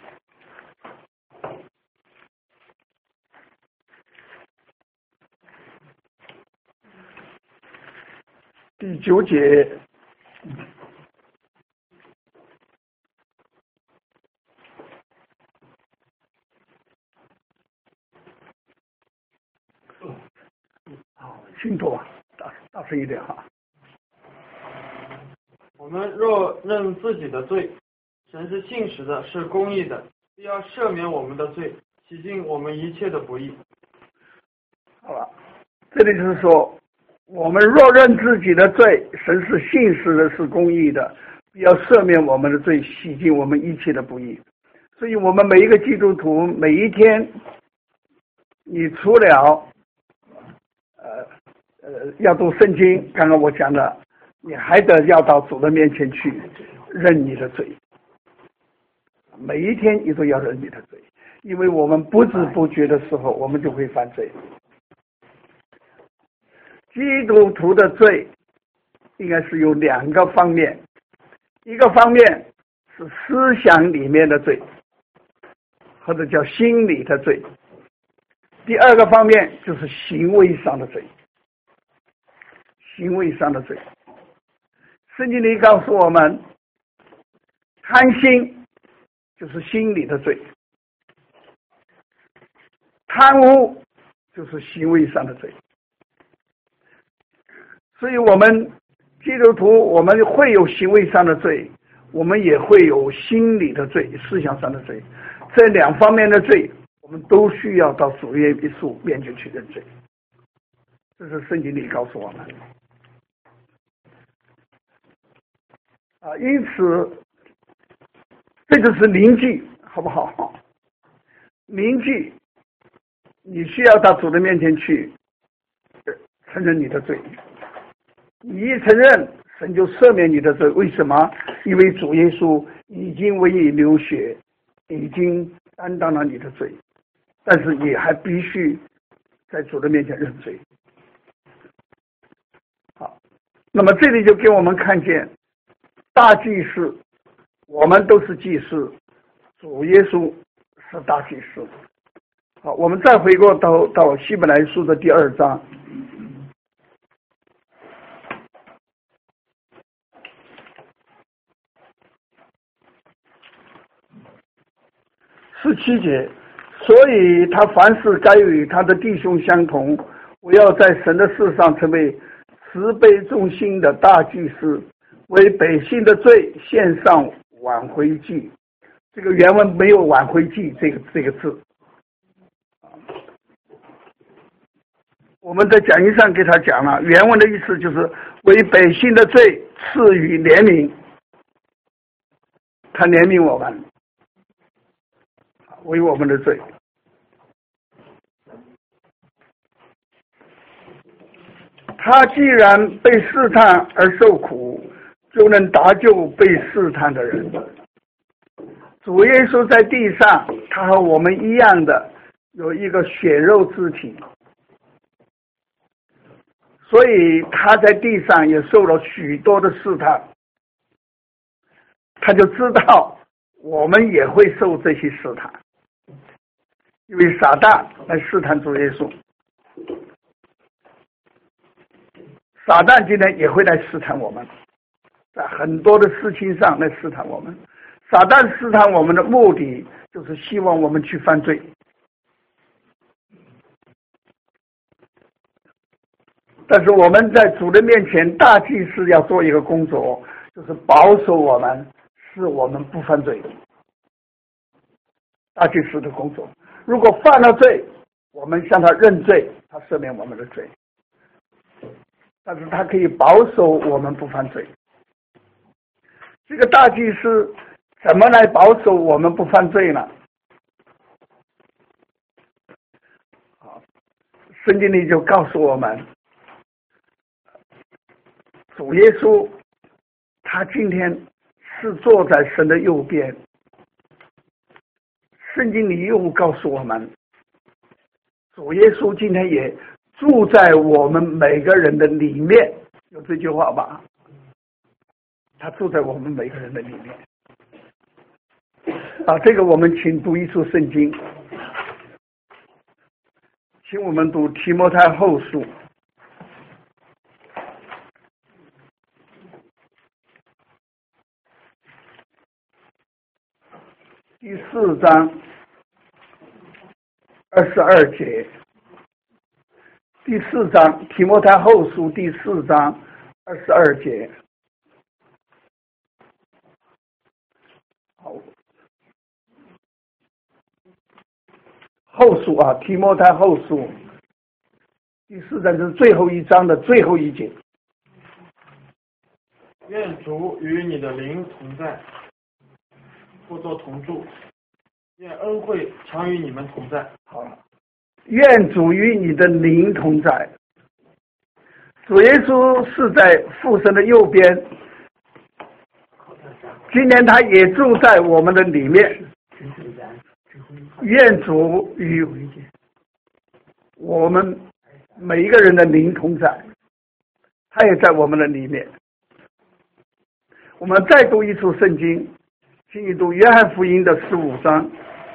第九节。清楚啊，大大声一点哈。 我们若认自己的罪，神是信实的，是公义的，必要赦免我们的罪，洗净我们一切的不义。 好了，这里就是说，我们若认自己的罪，神是信实的，是公义的，必要赦免我们的罪，洗净我们一切的不义。所以我们每一个基督徒，每一天，你除了呃呃要读圣经，刚刚我讲的，你还得要到主的面前去认你的罪。每一天你都要认你的罪，因为我们不知不觉的时候，我们就会犯罪。基督徒的罪应该是有两个方面，一个方面是思想里面的罪，或者叫心理的罪；第二个方面就是行为上的罪。行为上的罪，圣经里告诉我们，贪心就是心理的罪，贪污就是行为上的罪。所以我们基督徒，我们会有行为上的罪，我们也会有心理的罪，思想上的罪。这两方面的罪，我们都需要到主耶稣面前去认罪。这是圣经里告诉我们啊，因此这就是灵祭，好不好？灵祭，你需要到主的面前去承认你的罪。你一承认，神就赦免你的罪。为什么？因为主耶稣已经为你流血，已经担当了你的罪，但是你还必须在主的面前认罪。好，那么这里就给我们看见，大祭司，我们都是祭司，主耶稣是大祭司。好，我们再回过到到希伯来书的第二章。十七节，所以他凡事该与他的弟兄相同，我要在神的事上成为慈悲忠心的大祭司，为百姓的罪献上挽回祭。这个原文没有挽回祭这个这个字，我们在讲义上给他讲了，原文的意思就是为百姓的罪赐予怜悯，他怜悯我们，为我们的罪。他既然被试探而受苦，就能搭救被试探的人。主耶稣在地上，他和我们一样的有一个血肉之体，所以他在地上也受了许多的试探，他就知道我们也会受这些试探，因为撒旦来试探主耶稣，撒旦今天也会来试探我们，在很多的事情上来试探我们。撒旦试探我们的目的就是希望我们去犯罪，但是我们在主的面前，大祭司要做一个工作，就是保守我们，使我们不犯罪。大祭司的工作，如果犯了罪，我们向他认罪，他赦免我们的罪，但是他可以保守我们不犯罪。这个大祭司怎么来保守我们不犯罪呢？好，圣经里就告诉我们，主耶稣他今天是坐在神的右边。圣经里又告诉我们，主耶稣今天也住在我们每个人的里面，有这句话吧？他住在我们每个人的里面。啊，这个我们请读一处圣经，请我们读提摩太后书第四章二十二节。第四章提摩太后书第四章二十二节。好，后书啊，提摩太后书第四章是最后一章的最后一节。 愿主与你的灵同在，或作同住，愿恩惠常与你们同在。 好了，愿主与你的灵同在。主耶稣是在父神的右边，今天他也住在我们的里面。愿主与我们每一个人的灵同在，他也在我们的里面。我们再读一处圣经，请你读约翰福音的十五章。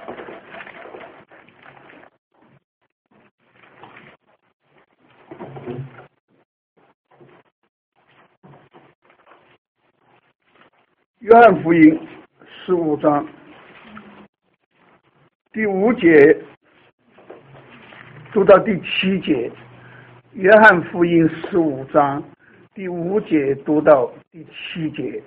约翰福音十五章第五节读到第七节。约翰福音十五章第五节读到第七节。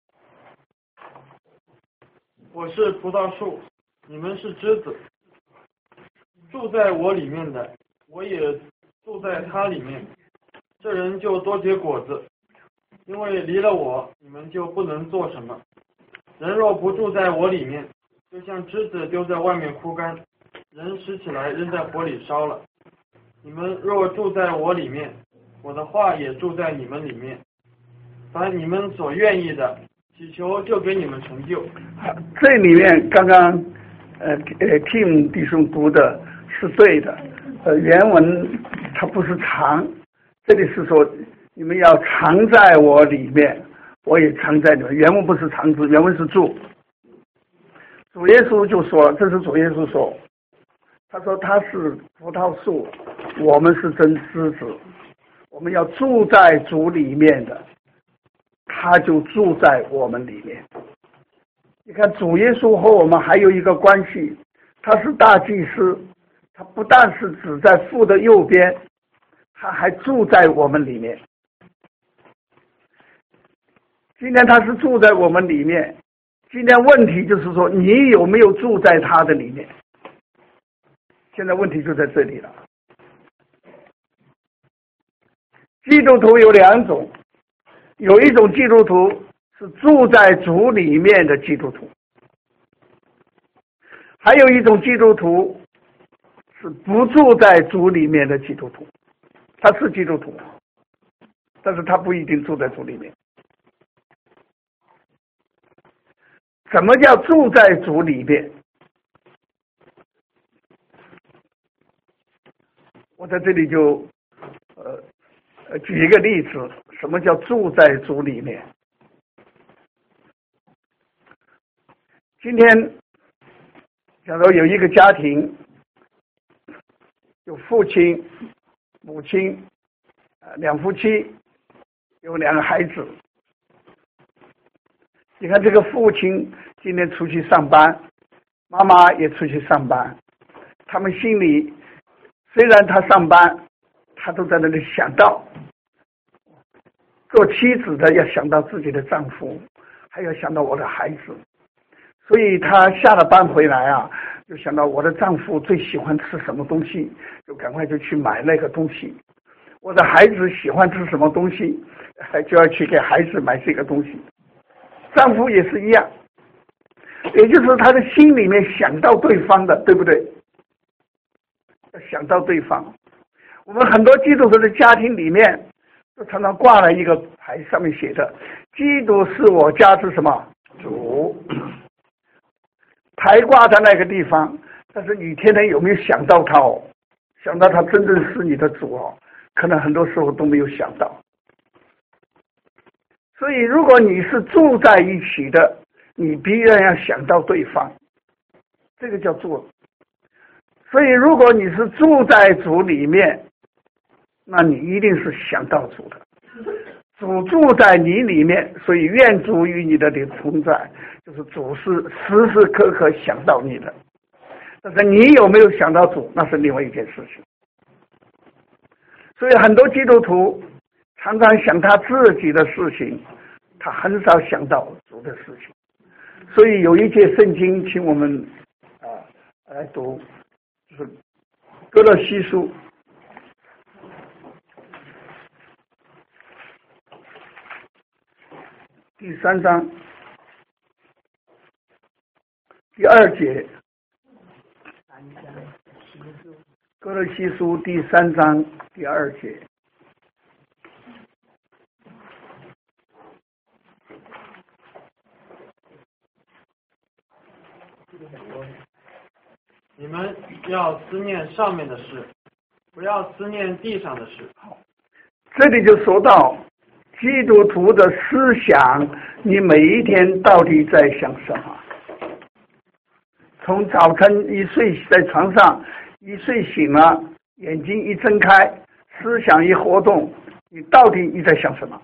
我是葡萄树，你们是枝子。住在我里面的，我也住在他里面。这人就多结果子，因为离了我，你们就不能做什么。人若不住在我里面，就像枝子丢在外面枯干，人拾起来扔在火里烧了。你们若住在我里面，我的话也住在你们里面。凡你们所愿意的，祈求就给你们成就。 这里面刚刚呃呃 Tim 弟兄读的是对的，呃原文它不是藏，这里是说你们要藏在我里面，我也藏在你们。原文不是藏字，原文是住。主耶稣就说，这是主耶稣说，他说他是葡萄树，我们是真枝子，我们要住在主里面的，他就住在我们里面。你看主耶稣和我们还有一个关系，他是大祭司，他不但是只在父的右边，他还住在我们里面。今天他是住在我们里面，今天问题就是说你有没有住在他的里面。现在问题就在这里了。基督徒有两种，有一种基督徒是住在主里面的基督徒，还有一种基督徒是不住在主里面的基督徒。他是基督徒，但是他不一定住在主里面。什么叫住在主里面？我在这里就呃呃举一个例子，什么叫住在主里面？今天假如有一个家庭，有父亲、母亲、呃两夫妻，有两个孩子。你看这个父亲今天出去上班，妈妈也出去上班，他们心里虽然他上班，他都在那里想到，做妻子的要想到自己的丈夫，还要想到我的孩子，所以他下了班回来啊，就想到我的丈夫最喜欢吃什么东西，就赶快就去买那个东西。我的孩子喜欢吃什么东西，就要去给孩子买这个东西。丈夫也是一样，也就是他的心里面想到对方的，对不对？想到对方。我们很多基督徒的家庭里面就常常挂了一个牌，上面写的基督是我家之什么主，牌挂在那个地方，但是你天天有没有想到他哦？ 想到他真正是你的主哦，可能很多时候都没有想到。所以如果你是住在一起的，你必然要想到对方，这个叫做。所以如果你是住在主里面，那你一定是想到主的。主住在你里面，所以愿主与你的灵同在，就是主是时时刻刻想到你的。但是你有没有想到主，那是另外一件事情。所以很多基督徒常常想他自己的事情，他很少想到主的事情。所以有一节圣经请我们啊来读，就是哥罗西书第三章第二节，哥罗西书第三章第二节。 你们要思念上面的事，不要思念地上的事。 这里就说到基督徒的思想，你每一天到底在想什么？从早晨一睡在床上，一睡醒了，眼睛一睁开，思想一活动，你到底你在想什么？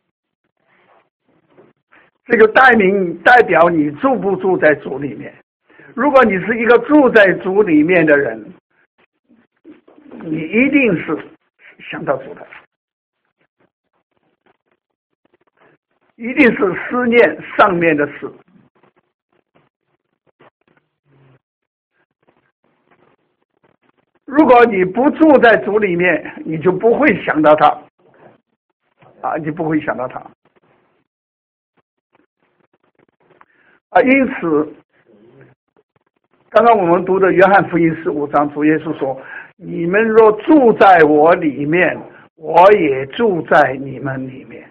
这个代明代表你住不住在主里面。如果你是一个住在主里面的人，你一定是想到主的，一定是思念上面的事。如果你不住在主里面，你就不会想到他啊，你不会想到他啊。因此刚刚我们读的约翰福音十五章，主耶稣说，你们若住在我里面，我也住在你们里面。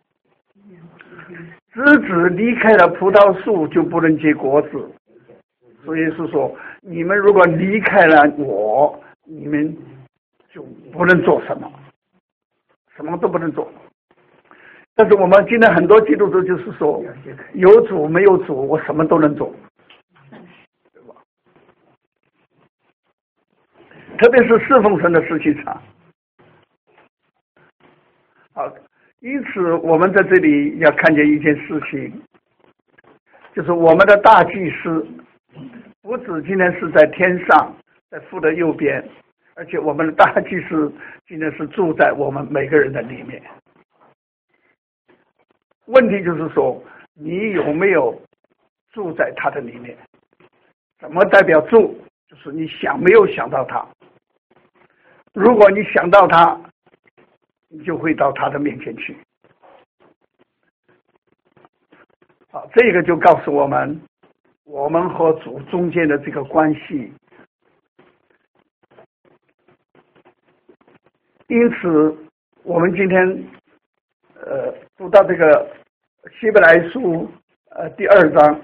枝子离开了葡萄树就不能结果子。主耶稣说，你们如果离开了我，你们就不能做什么，什么都不能做。但是我们今天很多基督徒就是说，有主没有主，我什么都能做，对吧？特别是侍奉神的事情上。好，因此我们在这里要看见一件事情，就是我们的大祭司不止今天是在天上，在父的右边，而且我们的大祭司今天是住在我们每个人的里面。问题就是说，你有没有住在他的里面？怎么代表住？就是你想没有想到他。如果你想到他，你就会到他的面前去。好，这个就告诉我们，我们和主中间的这个关系。因此，我们今天呃读到这个希伯来书呃第二章。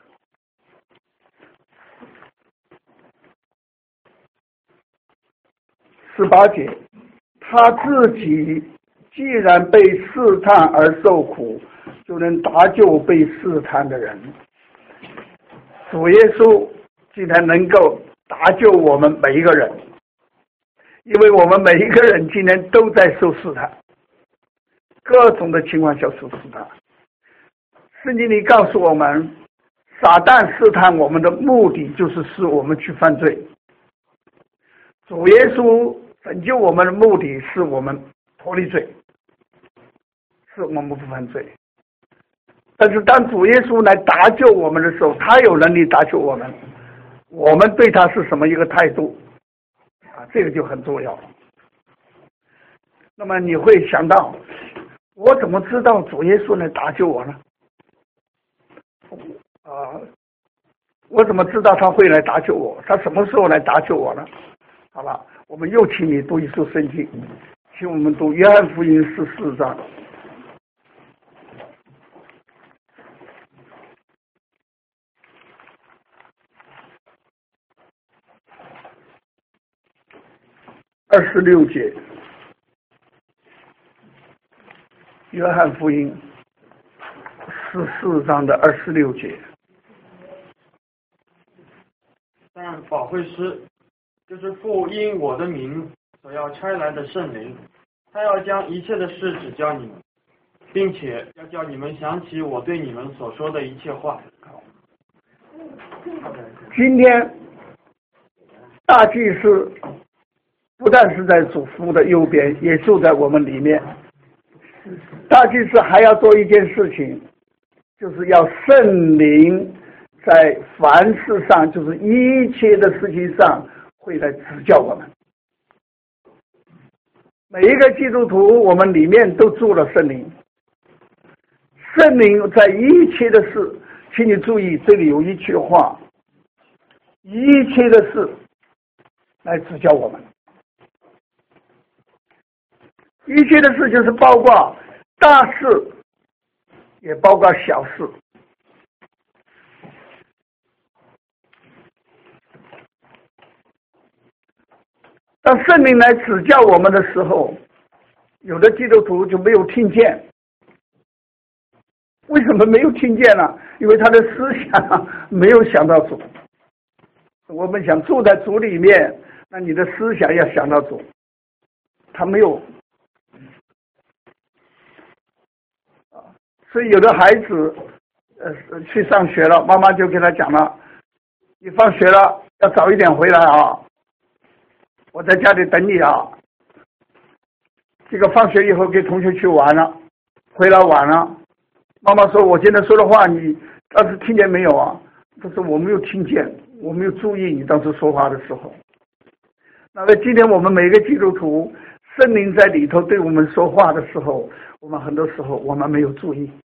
十八节，他自己既然被试探而受苦，就能搭救被试探的人。主耶稣竟然能够搭救我们每一个人，因为我们每一个人今天都在受试探，各种的情况下受试探。圣经里告诉我们，撒旦试探我们的目的就是使我们去犯罪。主耶稣拯救我们的目的是我们脱离罪，是我们不犯罪。但是当主耶稣来搭救我们的时候，他有能力搭救我们，我们对他是什么一个态度啊？这个就很重要。那么你会想到，我怎么知道主耶稣来搭救我呢？啊，我怎么知道他会来搭救我？他什么时候来搭救我呢？好了，我们又请你读一书圣经，请我们读约翰福音十四章。 二十六节，约翰福音十四章的二十六节。 但保惠师就是父因我的名所要差来的圣灵，他要将一切的事指教你们，并且要叫你们想起我对你们所说的一切话。 今天大祭司不但是在主父的右边，也住在我们里面。大祭司还要做一件事情，就是要圣灵在凡事上，就是一切的事情上会来指教我们。每一个基督徒，我们里面都住了圣灵。圣灵在一切的事，请你注意，这里有一句话，一切的事来指教我们。一切的事就是包括大事，也包括小事。当圣灵来指教我们的时候，有的基督徒就没有听见。为什么没有听见呢？因为他的思想没有想到主。我们想住在主里面，那你的思想要想到主，他没有。所以有的孩子呃去上学了，妈妈就跟他讲了，你放学了要早一点回来啊，我在家里等你啊。这个放学以后跟同学去玩了，回来晚了，妈妈说我现在说的话你当时听见没有啊？他说我没有听见，我没有注意你当时说话的时候。那么今天我们每个基督徒，圣灵在里头对我们说话的时候，我们很多时候我们没有注意。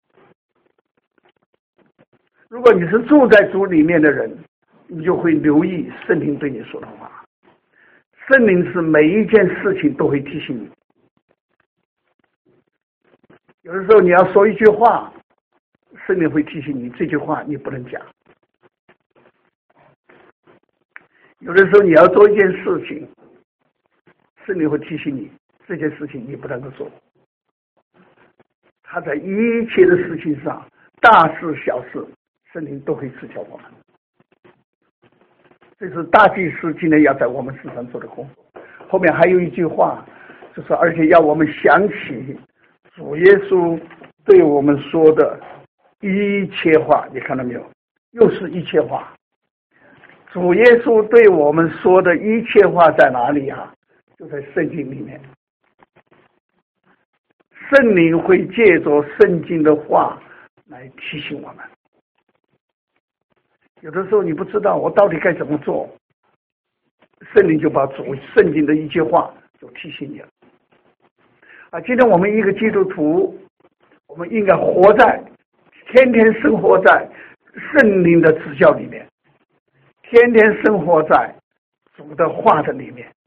如果你是住在主里面的人，你就会留意圣灵对你说的话。圣灵是每一件事情都会提醒你。有的时候你要说一句话，圣灵会提醒你这句话你不能讲。有的时候你要做一件事情，圣灵会提醒你这件事情你不能够做。他在一切的事情上，大事小事，圣灵都会指教我们。这是大祭司今天要在我们身上做的工作。后面还有一句话，就是而且要我们想起主耶稣对我们说的一切话，你看到没有？又是一切话。主耶稣对我们说的一切话在哪里啊？就在圣经里面。圣灵会借着圣经的话来提醒我们。有的时候你不知道我到底该怎么做，圣灵就把主圣经的一句话就提醒你了。啊，今天我们一个基督徒，我们应该活在天天生活在圣灵的指教里面，天天生活在主的话的里面，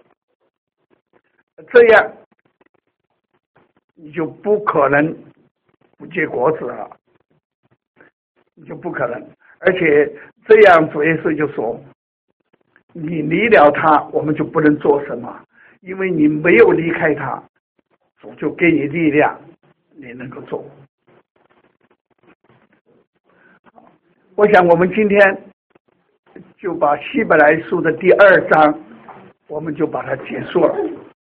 这样你就不可能不结果子了，你就不可能。而且这样主耶稣就说，你离了他我们就不能做什么，因为你没有离开他，主就给你力量，你能够做。我想我们今天就把希伯来书的第二章我们就把它结束了。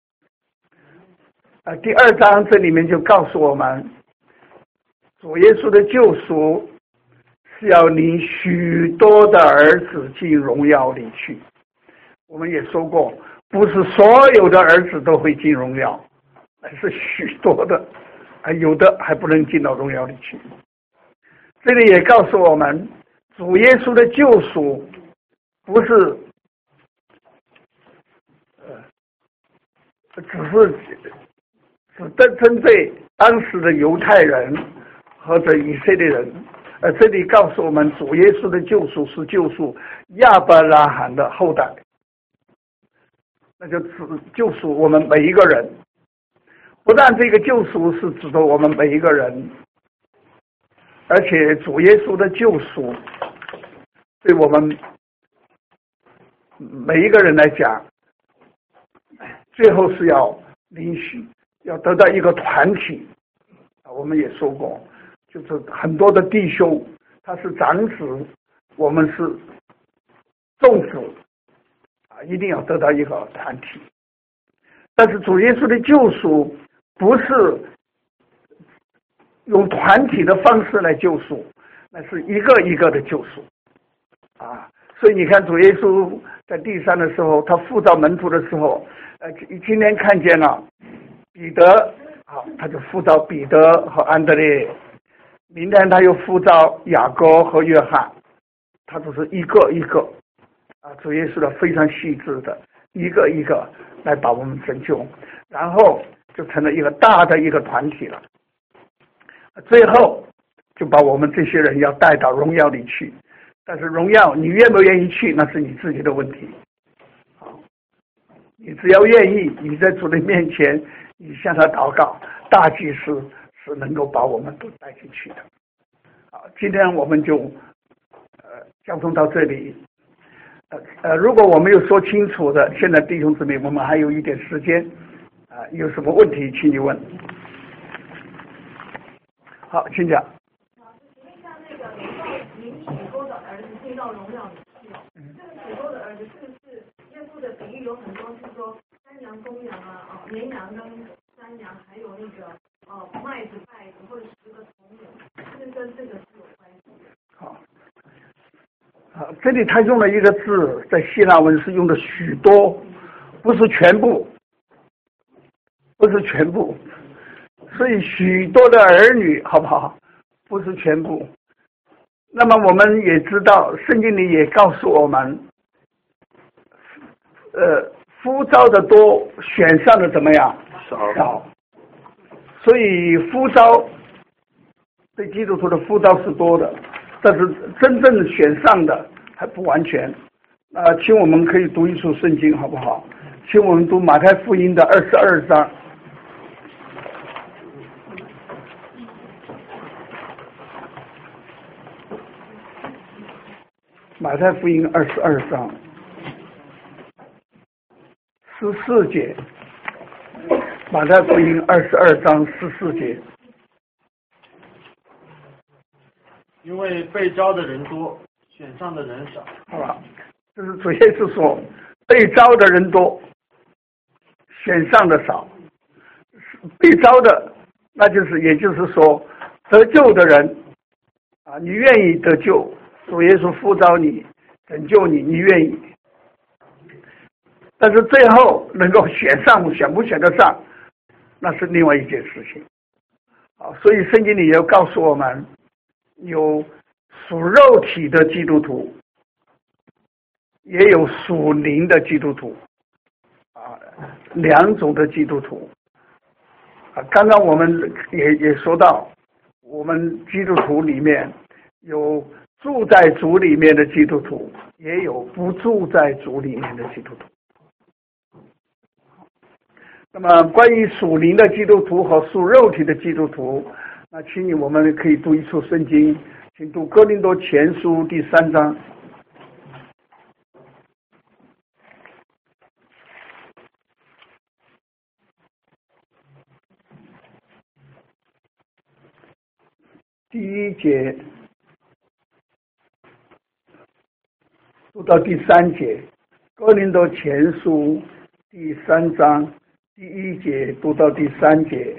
啊，第二章这里面就告诉我们，主耶稣的救赎是要领许多的儿子进荣耀里去。我们也说过，不是所有的儿子都会进荣耀，而是许多的，啊，有的还不能进到荣耀里去。这里也告诉我们，主耶稣的救赎不是呃，只是只针针对当时的犹太人或者以色列人。呃，这里告诉我们，主耶稣的救赎是救赎亚伯拉罕的后代，那就指救赎我们每一个人。不但这个救赎是指的我们每一个人，而且主耶稣的救赎对我们每一个人来讲， 最后是要灵许，要得到一个团体。啊，我们也说过，就是很多的弟兄，他是长子，我们是众子，啊，一定要得到一个团体。但是主耶稣的救赎不是用团体的方式来救赎，那是一个一个的救赎啊。所以你看主耶稣在地上的时候，他呼召门徒的时候，呃，今天看见了彼得，好，他就呼召彼得和安德烈，明天他又呼召雅各和约翰，他都是一个一个啊，主耶稣的非常细致的一个一个来把我们拯救，然后就成了一个大的一个团体了。最后就把我们这些人要带到荣耀里去，但是荣耀你愿不愿意去，那是你自己的问题。好，你只要愿意，你在主的面前，你向他祷告，大祭司是能够把我们都带进去的。好，今天我们就呃交通到这里。呃呃，如果我没有说清楚的，现在弟兄姊妹，我们还有一点时间，啊、呃，有什么问题请你问。好，请讲。 老师，请问一下，那个临到临许多的儿子进到荣耀里去哦，这个许多的儿子是不是耶稣的比喻有很多是说山羊、公羊啊，哦，绵羊跟山羊，还有那个哦麦子、稗子或者十个童牛，是不是跟这个是有关系的？ 好，好，这里他用了一个字，在希腊文是用的许多，不是全部，不是全部。所以许多的儿女，好不好？不是全部。那么我们也知道，圣经里也告诉我们，呃，呼召的多，选上的怎么样？少。所以呼召对基督徒的呼召是多的，但是真正选上的还不完全。啊、呃，请我们可以读一处圣经，好不好？请我们读马太福音的二十二章。马太福音二十二章十四节，马太福音二十二章十四节。 因为被招的人多，选上的人少。 好吧，这是主耶稣说，被招的人多，选上的少。被招的，那就是也就是说，得救的人啊，你愿意得救。主耶稣呼召你，拯救你，你愿意。但是最后能够选上，选不选得上，那是另外一件事情。啊，所以圣经里也告诉我们，有属肉体的基督徒，也有属灵的基督徒，啊，两种的基督徒。啊，刚刚我们也也说到，我们基督徒里面有住在主里面的基督徒，也有不住在主里面的基督徒。那么关于属灵的基督徒和属肉体的基督徒，那请你我们可以读一处圣经，请读哥林多前书第三章。第一节读到第三节，哥林多前书第三章第一节读到第三节。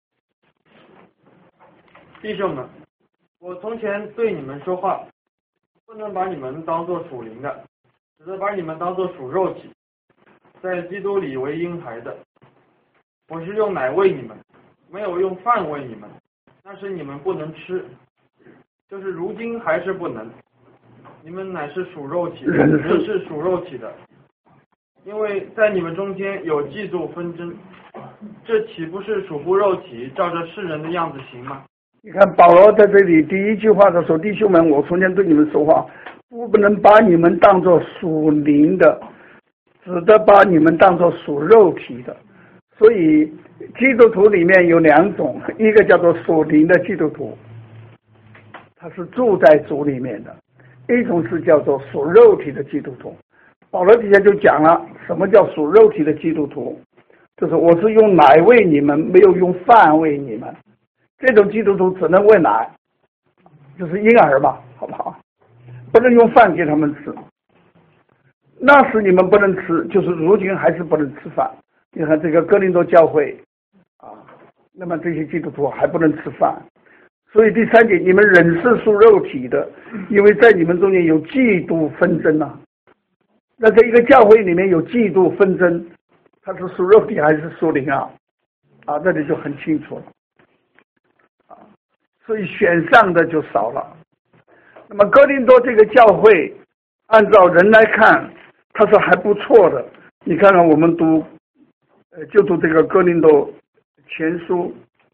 弟兄们，我从前对你们说话，不能把你们当作属灵的，只是把你们当作属肉体，在基督里为婴孩的。我是用奶喂你们，没有用饭喂你们，那是你们不能吃，就是如今还是不能。你们乃是属肉体的，人是属肉体的，因为在你们中间有嫉妒纷争，这岂不是属乎肉体，照着世人的样子行吗？ 你看保罗在这里第一句话的时候，弟兄们，我从前对你们说话，不能把你们当作属灵的，只得把你们当作属肉体的。所以基督徒里面有两种，一个叫做属灵的基督徒，他是住在主里面的；一种是叫做属肉体的基督徒。保罗底下就讲了，什么叫属肉体的基督徒？ 就是我是用奶喂你们，没有用饭喂你们。这种基督徒只能喂奶，就是婴儿嘛，好不好？不能用饭给他们吃。那时你们不能吃，就是如今还是不能吃饭。你看这个哥林多教会啊，那么这些基督徒还不能吃饭。所以第三节，你们仍是属肉体的，因为在你们中间有嫉妒纷争啊。那在一个教会里面有嫉妒纷争，它是属肉体还是属灵啊？啊，这里就很清楚了。啊，所以选上的就少了。那么哥林多这个教会，按照人来看，它是还不错的。你看看我们读，呃，就读这个哥林多前书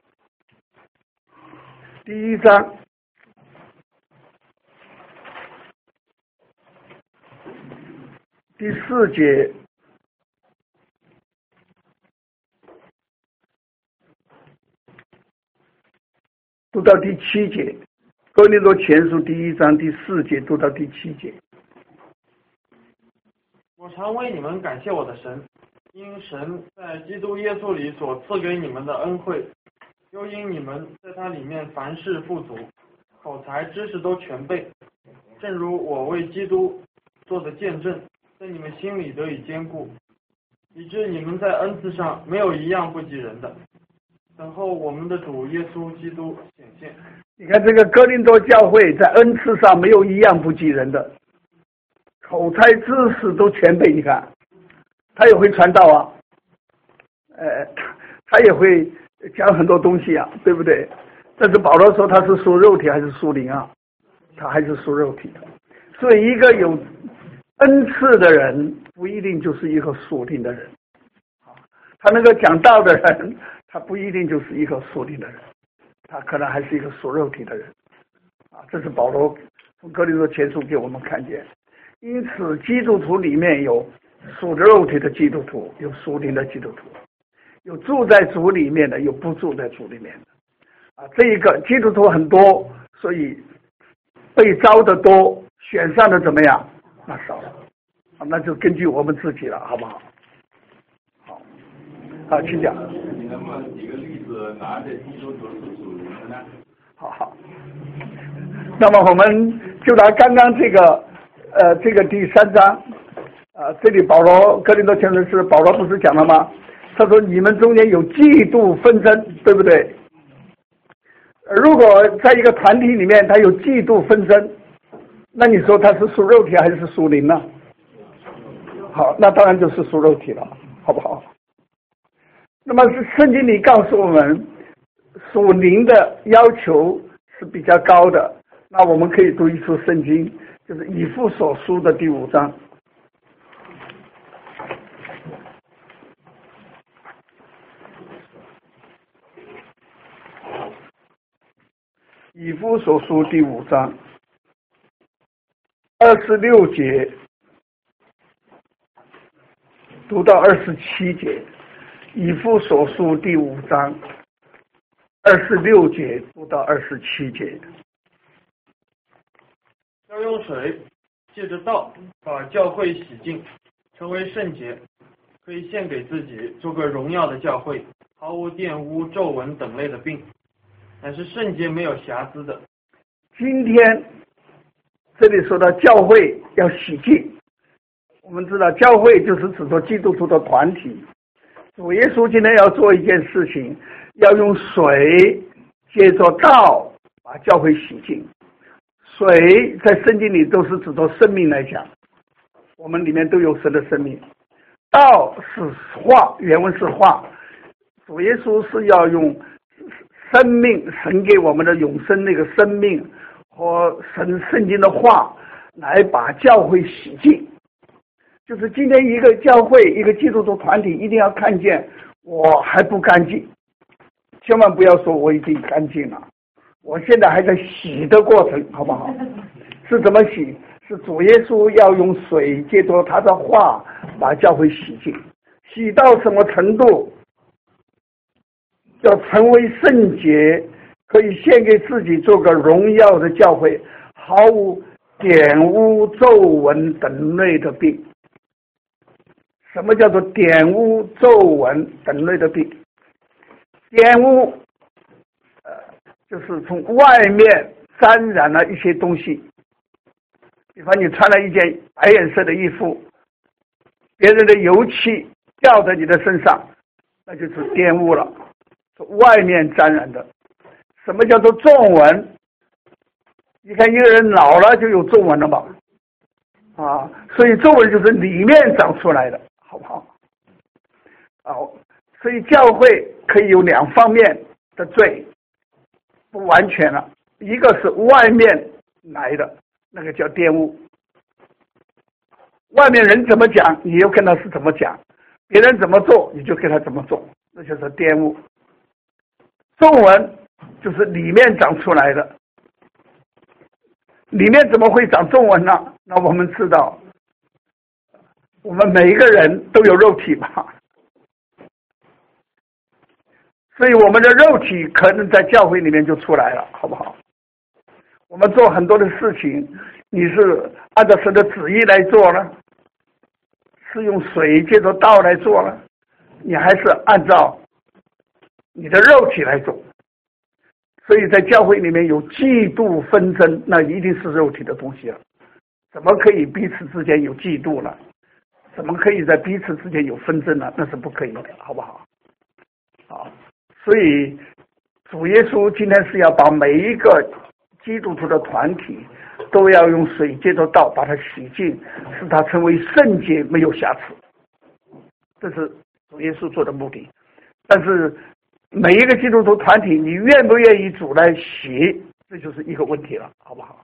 第一章。第四节读到第七节，哥林多前书第一章第四节读到第七节。 我常为你们感谢我的神，因神在基督耶稣里所赐给你们的恩惠，又因你们在他里面凡事富足，口才知识都全备，正如我为基督做的见证，在你们心里得以坚固，以致你们在恩赐上没有一样不及人的，等候我们的主耶稣基督显现。 你看这个哥林多教会在恩赐上没有一样不及人的，口才知识都全备。你看他也会传道啊，呃，他也会讲很多东西啊，对不对？但是保罗说他是属肉体还是属灵啊？他还是属肉体的。所以一个有恩赐的人不一定就是一个属灵的人，他那个讲道的人，他不一定就是一个属灵的人，他可能还是一个属肉体的人啊。这是保罗从哥林多前书给我们看见。因此基督徒里面有属肉体的基督徒，有属灵的基督徒，有住在主里面的，有不住在主里面的啊。这一个基督徒很多，所以被招的多，选上的怎么样？那少了啊，那就根据我们自己了，好不好？好，好，请讲。 你能不能举个例子，哪些基督徒是属灵的呢？ 好好。那么我们就拿刚刚这个呃这个第三章啊、呃，这里保罗哥林多前书是保罗不是讲了吗？他说你们中间有嫉妒纷争，对不对？如果在一个团体里面他有嫉妒纷争，那你说他是属肉体还是属灵呢？好，那当然就是属肉体了，好不好？那么圣经里告诉我们，属灵的要求是比较高的。那我们可以读一处圣经，就是以弗所书的第五章。以弗所书第五章二十六节读到二十七节，以弗所书第五章二十六节读到二十七节。 要用水借着道把教会洗净，成为圣洁，可以献给自己，做个荣耀的教会，毫无玷污、皱纹等类的病，乃是圣洁没有瑕疵的。 今天这里说到教会要洗净，我们知道教会就是指着基督徒的团体。主耶稣今天要做一件事情，要用水借着道把教会洗净。水在圣经里都是指着生命来讲，我们里面都有神的生命。道是话，原文是话，主耶稣是要用生命，神给我们的永生那个生命和神圣经的话来把教会洗净。就是今天一个教会一个基督徒团体一定要看见我还不干净，千万不要说我已经干净了，我现在还在洗的过程，好不好？是怎么洗？是主耶稣要用水借着他的话把教会洗净，洗到什么程度？要成为圣洁，可以献给自己做个荣耀的教会，毫无玷污、皱纹等类的病。 什么叫做玷污、皱纹等类的病？玷污，呃，就是从外面沾染了一些东西，比方你穿了一件白颜色的衣服，别人的油漆掉在你的身上，那就是玷污了，是外面沾染的。什么叫做皱纹？你看一个人老了就有皱纹了嘛，啊，所以皱纹就是里面长出来的，好不好？啊，所以教会可以有两方面的罪，不完全了，一个是外面来的，那个叫玷污，外面人怎么讲，你就跟他是怎么讲，别人怎么做，你就跟他怎么做，那就是玷污。皱纹就是里面长出来的，里面怎么会长皱纹呢？那我们知道，我们每一个人都有肉体嘛，所以我们的肉体可能在教会里面就出来了，好不好？我们做很多的事情，你是按照神的旨意来做呢，是用水接着道来做呢，你还是按照你的肉体来做？所以在教会里面有嫉妒纷争，那一定是肉体的东西了。怎么可以彼此之间有嫉妒呢？怎么可以在彼此之间有纷争呢？那是不可以的，好不好？好，所以主耶稣今天是要把每一个基督徒的团体都要用水接着道把它洗净，使它成为圣洁，没有瑕疵。这是主耶稣做的目的。但是每一个基督徒团体，你愿不愿意主来洗，这就是一个问题了，好不好？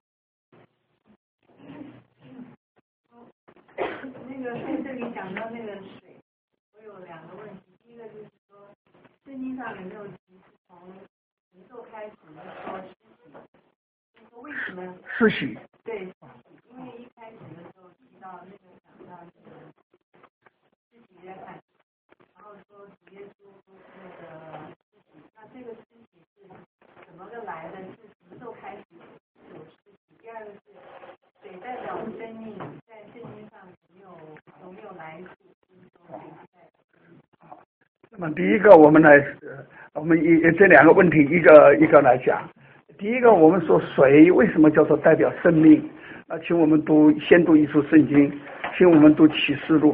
那个在这里讲到那个水，我有两个问题。第一个就是说，圣经上有没有提示从宇宙开始的时候施洗？就是说为什么？ 施洗。 对，因为一开始的时候提到那个讲到那个施洗约翰，然后说主耶稣那个施洗，那这个施洗是怎么个来的？是什么时候开始有施洗？第二个是水代表生命，在圣经上有没有有没有来自？ 那么第一个，我们来，我们一这两个问题一个一个来讲。第一个，我们说水为什么叫做代表生命？那请我们读先读一处圣经，请我们读启示录。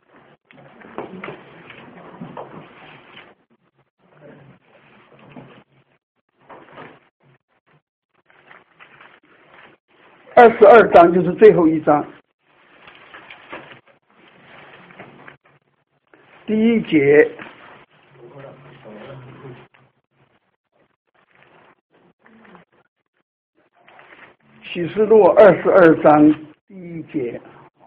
二十二章就是最后一章，第一节。启示录二十二章第一节。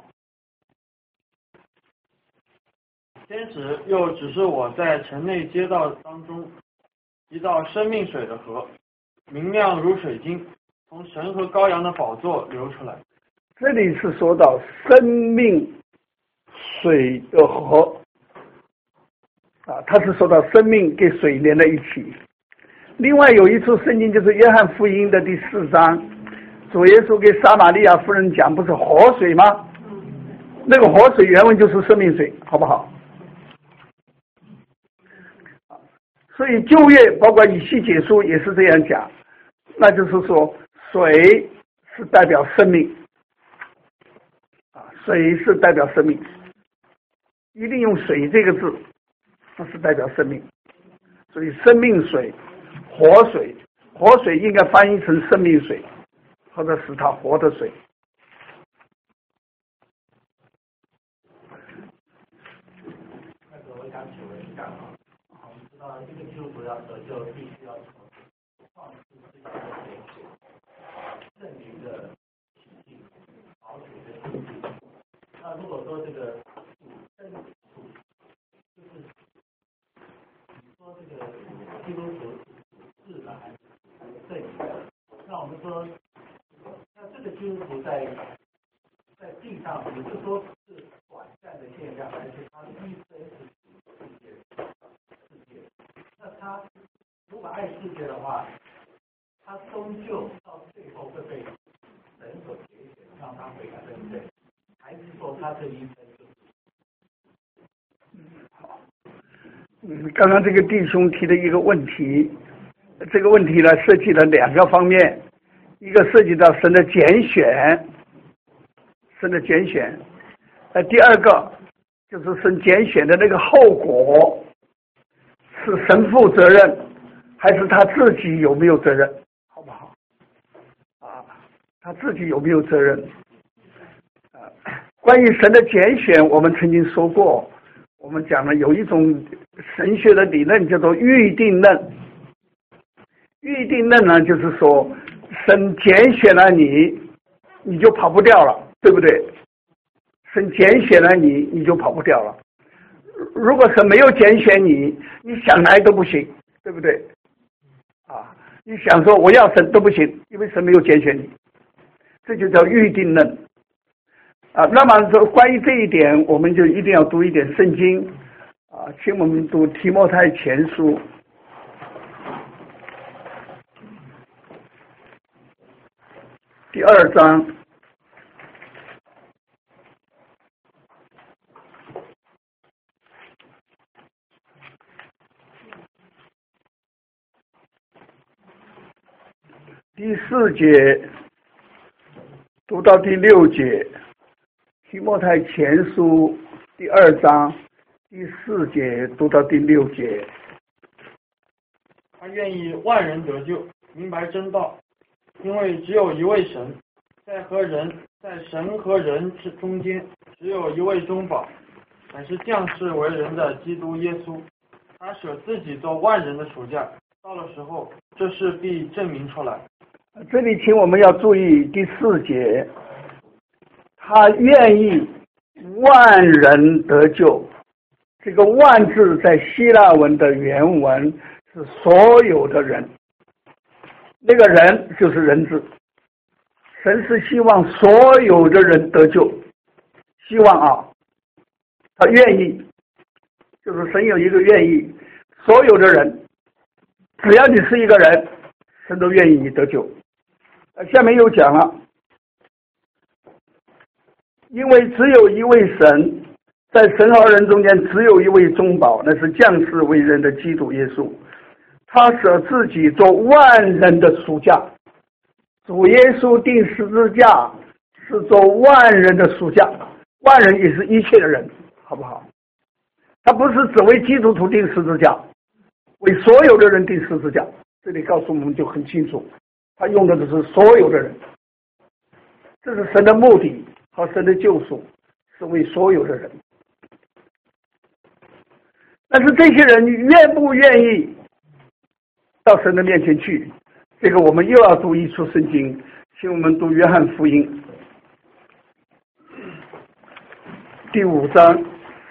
天使又指示我在城内街道当中一道生命水的河，明亮如水晶，从神和羔羊的宝座流出来。 这里是说到生命水的河啊，它是说到生命跟水连在一起。另外有一处圣经就是约翰福音的第四章，主耶稣给撒玛利亚妇人讲，不是活水吗？那个活水原文就是生命水，好不好？所以旧约包括以西结书也是这样讲，那就是说水是代表生命啊，水是代表生命，一定用水这个字，那是代表生命。所以生命水、活水，活水应该翻译成生命水，或者使它活的水。 那个我想请问一下啊，我们知道这个基督徒要得救，必须要从创世之前的水，圣灵的洗净，宝血的洗净。那如果说这个主圣主，就是你说这个基督徒是自然还是圣灵的？那我们说，那这个基督徒在在地上，也就是说是短暂的现象，还是他的一生是世界世界？那他如果爱世界的话，他终究到最后会被神所拣选，让他回来，对不对？还是说他这一生就是嗯，刚刚这个弟兄提的一个问题，这个问题呢涉及了两个方面，一个涉及到神的拣选，神的拣选，呃，第二个就是神拣选的那个后果，是神负责任，还是他自己有没有责任，好不好？啊，他自己有没有责任？啊，关于神的拣选，我们曾经说过。我们讲了有一种神学的理论叫做预定论，预定论呢就是说神拣选了你，你就跑不掉了，对不对？神拣选了你，你就跑不掉了。如果神没有拣选你，你想来都不行，对不对？啊，你想说我要神都不行，因为神没有拣选你，这就叫预定论。啊，那么说关于这一点，我们就一定要读一点圣经啊，请我们读提摩太前书第二章第四节读到第六节。提摩太前书第二章第四节读到第六节， 他愿意万人得救，明白真道，因为只有一位神，在和人，在神和人之中间，只有一位中保，乃是降世为人的基督耶稣。他舍自己做万人的赎价，到了时候，这事必证明出来。 这里请我们要注意第四节。他愿意万人得救，这个万字在希腊文的原文是所有的人，那个人就是人字，神是希望所有的人得救，希望啊，他愿意，就是神有一个愿意，所有的人，只要你是一个人，神都愿意你得救。下面又讲了，因为只有一位神，在神和人中间只有一位中保，那是降世为人的基督耶稣。他舍自己做万人的赎价，主耶稣钉十字架是做万人的赎价，万人也是一切的人，好不好？他不是只为基督徒钉十字架，为所有的人钉十字架。这里告诉我们就很清楚，他用的是所有的人，这是神的目的和神的救赎，是为所有的人。但是这些人愿不愿意到神的面前去，这个我们又要读一处圣经，请我们读约翰福音第五章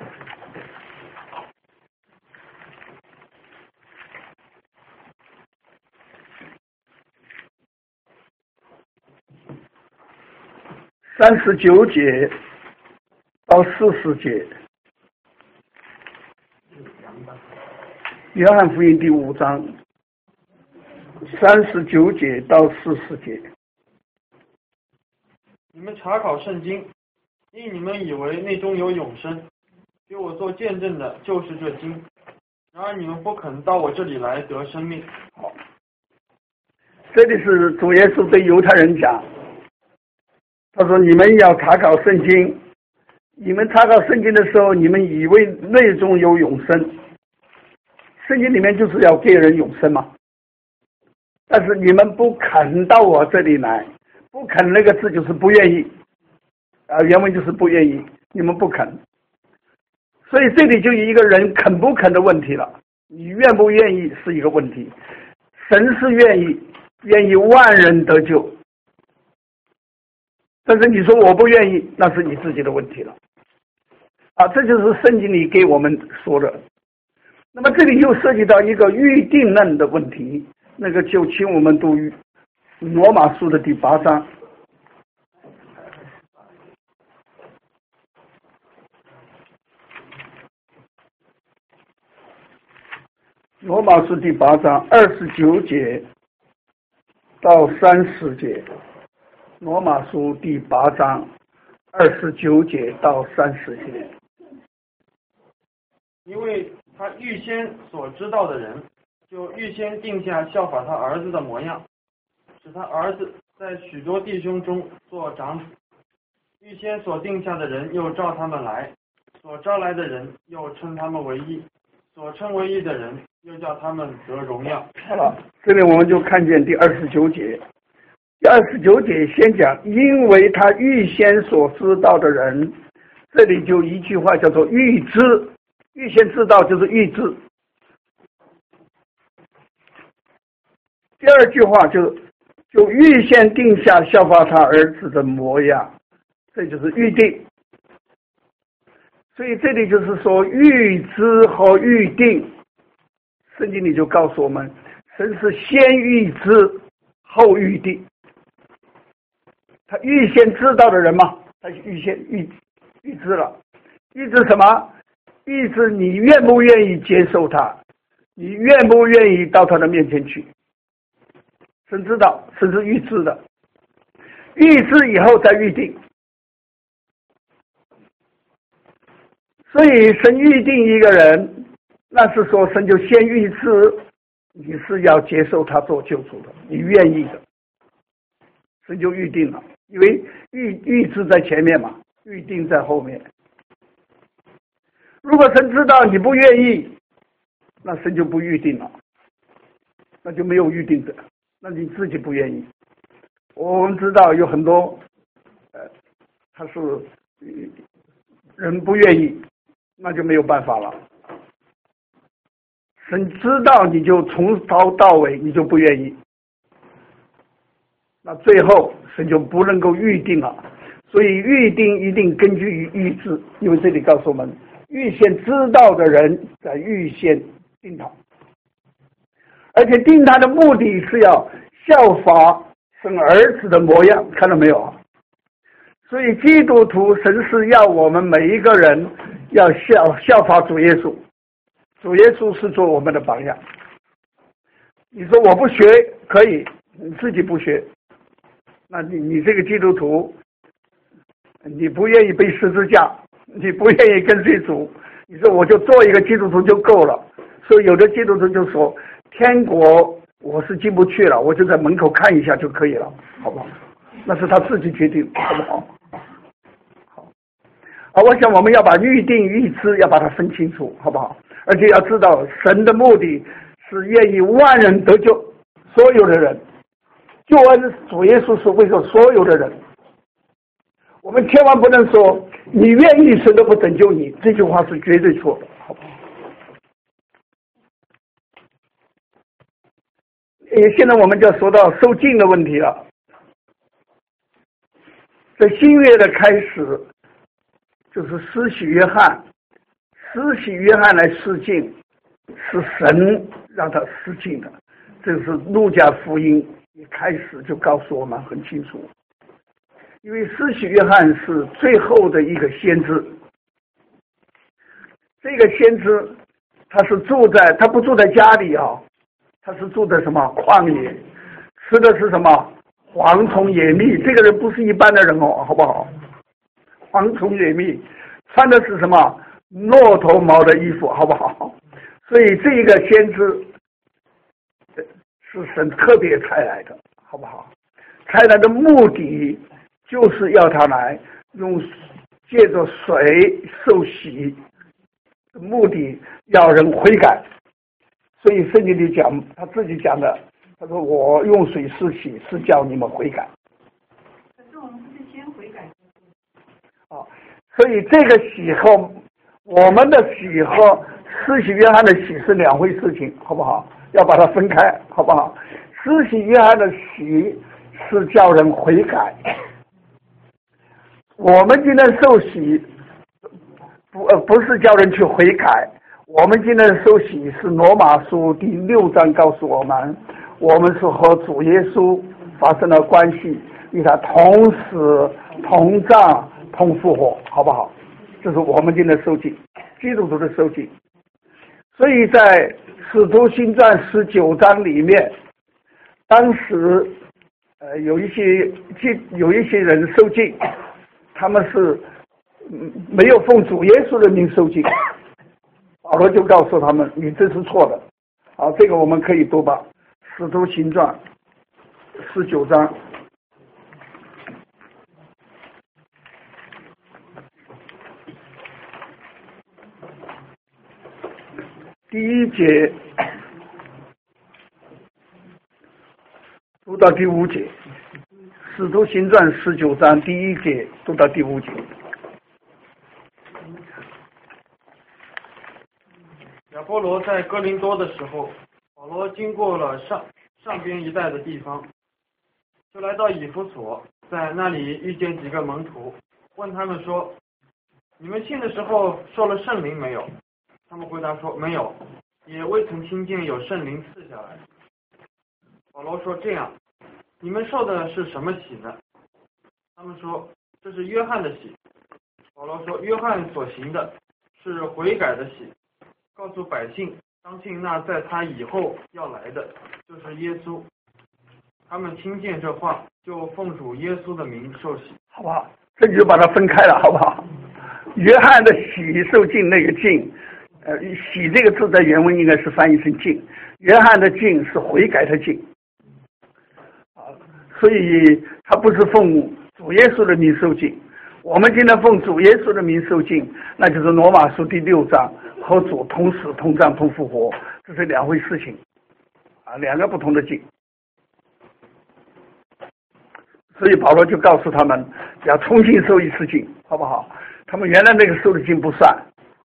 三十九节到四十节。约翰福音第五章三十九节到四十节。 你们查考圣经，因你们以为内中有永生，给我做见证的就是这经。然而你们不肯到我这里来得生命。 好，这里是主耶稣对犹太人讲，他说你们要查考圣经，你们查考圣经的时候，你们以为内中有永生，圣经里面就是要给人永生嘛。但是你们不肯到我这里来，不肯那个字就是不愿意啊，原文就是不愿意，你们不肯。所以这里就一个人肯不肯的问题了，你愿不愿意是一个问题。神是愿意，愿意万人得救，但是你说我不愿意，那是你自己的问题了啊，这就是圣经里给我们说的。那么这里又涉及到一个预定论的问题，那个就请我们读罗马书的第八章。罗马书第八章二十九节到三十节。罗马书第八章二十九节到三十节。 因为他预先所知道的人，就预先定下效法他儿子的模样，使他儿子在许多弟兄中做长子。预先所定下的人，又召他们来；所招来的人，又称他们为义；所称为义的人，又叫他们得荣耀。 好了，这里我们就看见第二十九节。第二十九节先讲，因为他预先所知道的人，这里就一句话叫做预知，预先知道就是预知。第二句话就就预先定下效法他儿子的模样，这就是预定。所以这里就是说预知和预定，圣经里就告诉我们，神是先预知后预定。他预先知道的人嘛，他预先预预知了。预知什么？预知你愿不愿意接受他，你愿不愿意到他的面前去。神知道，神是预知的，预知以后再预定。所以神预定一个人，那是说神就先预知你是要接受他做救主的，你愿意的，神就预定了。因为预预知在前面嘛，预定在后面。如果神知道你不愿意，那神就不预定了，那就没有预定者，那你自己不愿意。我们知道有很多，呃，他是人不愿意，那就没有办法了。神知道你就从头到尾你就不愿意，那最后神就不能够预定了。所以预定一定根据于预知，因为这里告诉我们，预先知道的人在预先定他，而且定他的目的是要效法神儿子的模样，看到没有？所以基督徒神是要我们每一个人要效效法主耶稣，主耶稣是做我们的榜样。你说我不学可以，你自己不学，那你你这个基督徒，你不愿意背十字架，你不愿意跟随主，你说我就做一个基督徒就够了。所以有的基督徒就说，天国我是进不去了，我就在门口看一下就可以了，好不好？那是他自己决定，好不好？好，啊，我想我们要把预定预知要把它分清楚，好不好？而且要知道神的目的是愿意万人得救，所有的人，救恩主耶稣是为了所有的人。我们千万不能说你愿意神都不拯救你，这句话是绝对错的，好不好？诶，现在我们就说到受浸的问题了。在新约的开始，就是施洗约翰，施洗约翰来施浸，是神让他施浸的。这是路加福音一开始就告诉我们很清楚。因为施洗约翰是最后的一个先知，这个先知他是住在他不住在家里啊，他是住在什么旷野，吃的是什么蝗虫野蜜，这个人不是一般的人哦，好不好？蝗虫野蜜，穿的是什么骆驼毛的衣服，好不好？所以这一个先知是神特别差来的，好不好？差来的目的就是要他来用借着水受洗，目的要人悔改。所以圣经里讲，他自己讲的，他说我用水施洗是叫你们悔改。 可是我们不是先悔改？ 啊，所以这个洗和我们的洗和施洗约翰的洗是两回事情，好不好？要把它分开，好不好？施洗约翰的洗是叫人悔改。我们今天受洗不呃不是叫人去悔改，我们今天受洗是罗马书第六章告诉我们，我们是和主耶稣发生了关系，与他同死同葬同复活，好不好？这是我们今天受洗，基督徒的受洗。所以在使徒行传十九章里面，当时呃有一些有一些人受浸，他们是没有奉主耶稣的名受浸。保罗就告诉他们，你这是错的。好，这个我们可以读吧，《使徒行传》十九章。第一节读到第五节，《使徒行传》十九章第一节读到第五节。 亚波罗在哥林多的时候，保罗经过了上上边一带的地方，就来到以弗所，在那里遇见几个门徒，问他们说：“你们信的时候受了圣灵没有？”他们回答说：“没有，也未曾听见有圣灵赐下来。”保罗说：“这样，你们受的是什么洗呢？”他们说：“这是约翰的洗。”保罗说：“约翰所行的是悔改的洗，告诉百姓当信那在他以后要来的，就是耶稣。”他们听见这话，就奉主耶稣的名受洗。 好不好？这就把它分开了，好不好？约翰的洗受浸那个浸。呃，洗这个字在原文应该是翻译成浸，约翰的浸是悔改的浸，啊，所以他不是奉主耶稣的名受浸。我们今天奉主耶稣的名受浸，那就是罗马书第六章和主同死同葬同复活，这是两回事情，啊，两个不同的浸。所以保罗就告诉他们要重新受一次浸，好不好？他们原来那个受的浸不算。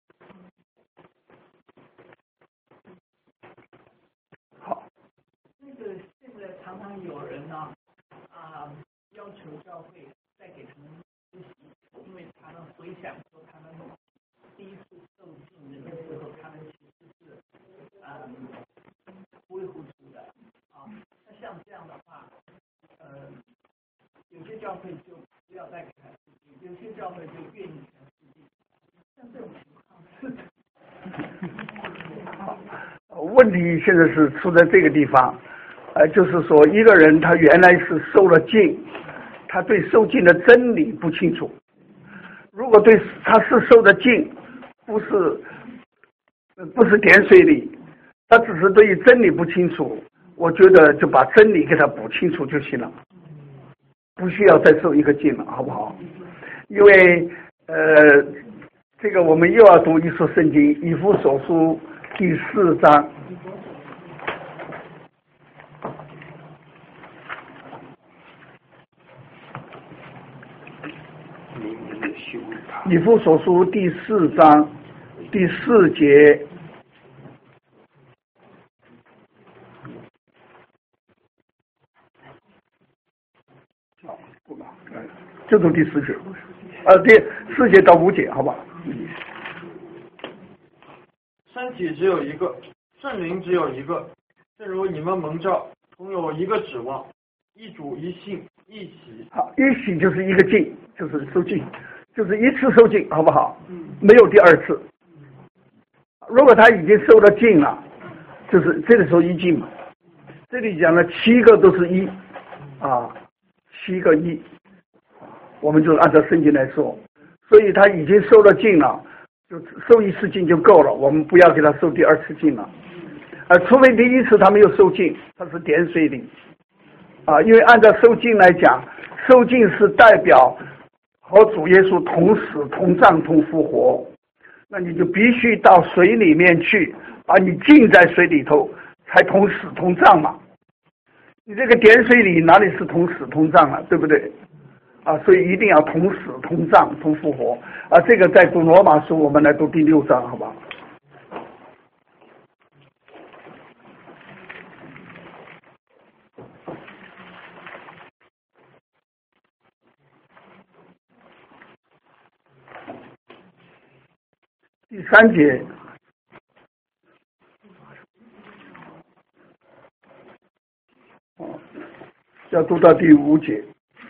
有人呢啊要求教会再给他们施洗，因为他们回想说他们第一次受浸的时候，他们其实是嗯不会付出的啊。那像这样的话，呃，有些教会就不要再给他施洗，有些教会就愿意给他施洗。像这种情况是， 问题现在是出在这个地方。呃，就是说，一个人他原来是受了浸，他对受浸的真理不清楚。如果对他是受的浸，不是不是点水礼，他只是对于真理不清楚，我觉得就把真理给他补清楚就行了，不需要再受一个浸了，好不好？因为呃，这个我们又要读一书圣经，以弗所书第四章。以弗所书第四章第四节，好，不吧，就读第四节，呃，第四节到五节，好吧？ 身体只有一个，圣灵只有一个，正如你们蒙召，同有一个指望，一主一信一洗。 好，一洗就是一个浸，就是受浸。就是一次受浸，好不好？没有第二次。如果他已经受了浸了，就是这个时候一浸嘛。这里讲了七个都是一，啊，七个一，我们就按照圣经来说。所以他已经受了浸了，就受一次浸就够了，我们不要给他受第二次浸了。啊，除非第一次他没有受浸，他是点水礼。啊，因为按照受浸来讲，受浸是代表和主耶稣同死同葬同复活，那你就必须到水里面去，把你浸在水里头，才同死同葬嘛。你这个点水里哪里是同死同葬啊，对不对？啊，所以一定要同死同葬同复活啊。这个在读罗马书，我们来读第六章，好吧？第三节，哦，要读到第五节。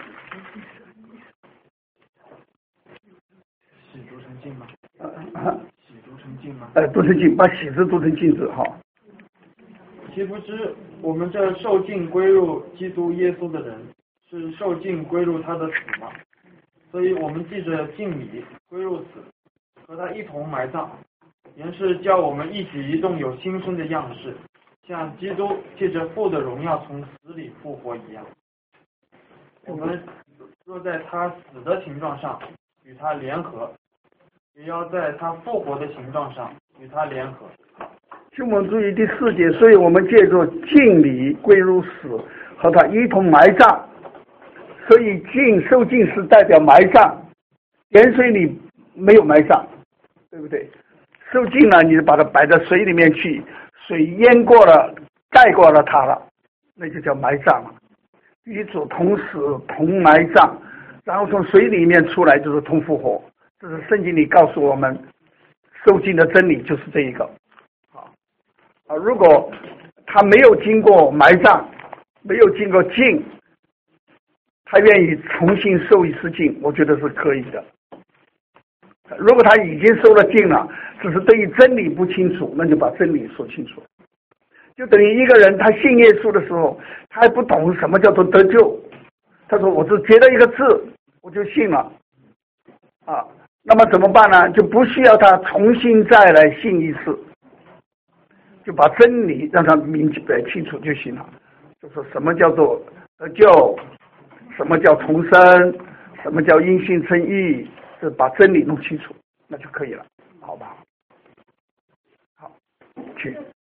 洗读成浸吗？ 啊， 洗读成浸吗？ 呃，读成浸，把喜字读成浸字，好。 岂不知我们这受浸归入基督耶稣的人，是受浸归入他的死吗？所以我们记着浸礼归入死，和他一同埋葬， 原是叫我们一举一动有新生的样式，像基督借着父的荣耀从死里复活一样。我们若在他死的形状上与他联合，也要在他复活的形状上与他联合。 经文注意第四节，所以我们借着敬礼归入死，和他一同埋葬。所以敬受敬是代表埋葬，盐水里没有埋葬，对不对？受敬了，你就把它摆在水里面去，水淹过了，盖过了它了，那就叫埋葬了。与主同死同埋葬，然后从水里面出来就是同复活。这是圣经里告诉我们受敬的真理，就是这一个。啊，如果他没有经过埋葬，没有经过敬，他愿意重新受一次敬，我觉得是可以的。如果他已经受了敬了，只是对于真理不清楚，那就把真理说清楚。就等于一个人他信耶稣的时候，他还不懂什么叫做得救，他说我只觉得一个字我就信了啊，那么怎么办呢？就不需要他重新再来信一次，就把真理让他明白清楚就行了。就是什么叫做得救，什么叫重生，什么叫因信称义，就把真理弄清楚，那就可以了，好吧？好，请。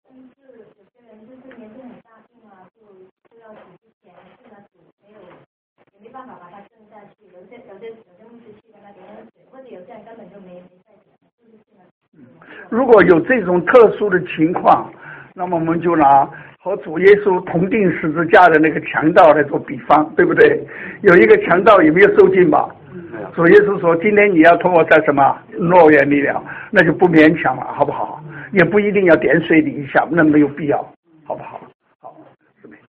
没办法把它挣下去，有些有些有些牧师去跟他点点水，或者有些人根本就没没在点，是不是这样？ 如果有这种特殊的情况，那么我们就拿和主耶稣同钉十字架的那个强盗来做比方，对不对？有一个强盗也没有受尽吧？主耶稣说：“今天你要同我在什么诺园里了，那就不勉强了，好不好？也不一定要点水礼一下，那没有必要，好不好？”好，是没？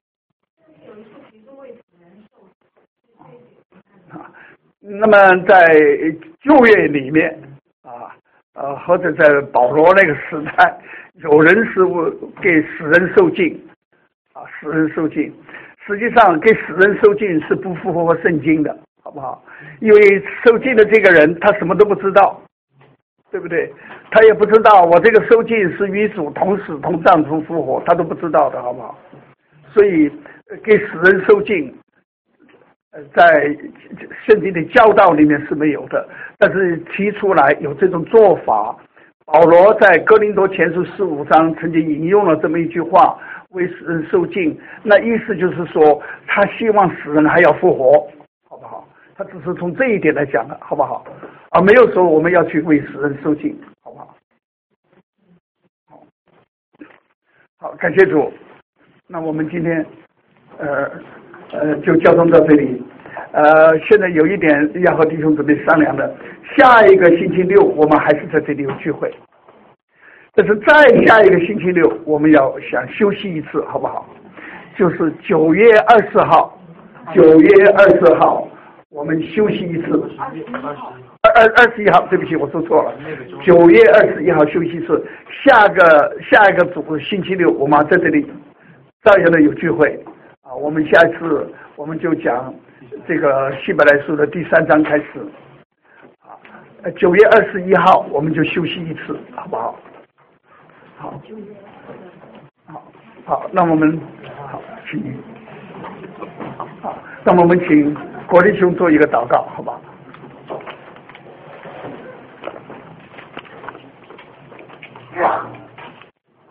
那么在旧约里面啊，呃，或者在保罗那个时代，有人是给死人受敬啊，死人受敬。实际上，给死人受敬是不符合圣经的，好不好？因为受敬的这个人他什么都不知道，对不对？他也不知道我这个受敬是与主同死同葬同复活，他都不知道的，好不好？所以给死人受敬。在圣经的教导里面是没有的，但是提出来有这种做法。保罗在哥林多前书十五章曾经引用了这么一句话：为死人受敬。那意思就是说，他希望死人还要复活，好不好？他只是从这一点来讲的，好不好？而没有说我们要去为死人受敬，好不好？好，好，感谢主。那我们今天，呃。呃，就交通到这里。呃，现在有一点要和弟兄姊妹商量的，下一个星期六我们还是在这里有聚会，但是再下一个星期六我们要想休息一次，好不好？就是九月二十号，九月二十号我们休息一次。二二二十一号，对不起，我说错了。九月二十一号休息一次，下个下一个主星期六我们在这里照样的有聚会。啊，我们下一次我们就讲这个希伯来书的第三章开始。啊，九月二十一号我们就休息一次，好不好？好，好，好，那我们好，请，好，那么我们请国立兄做一个祷告，好吧？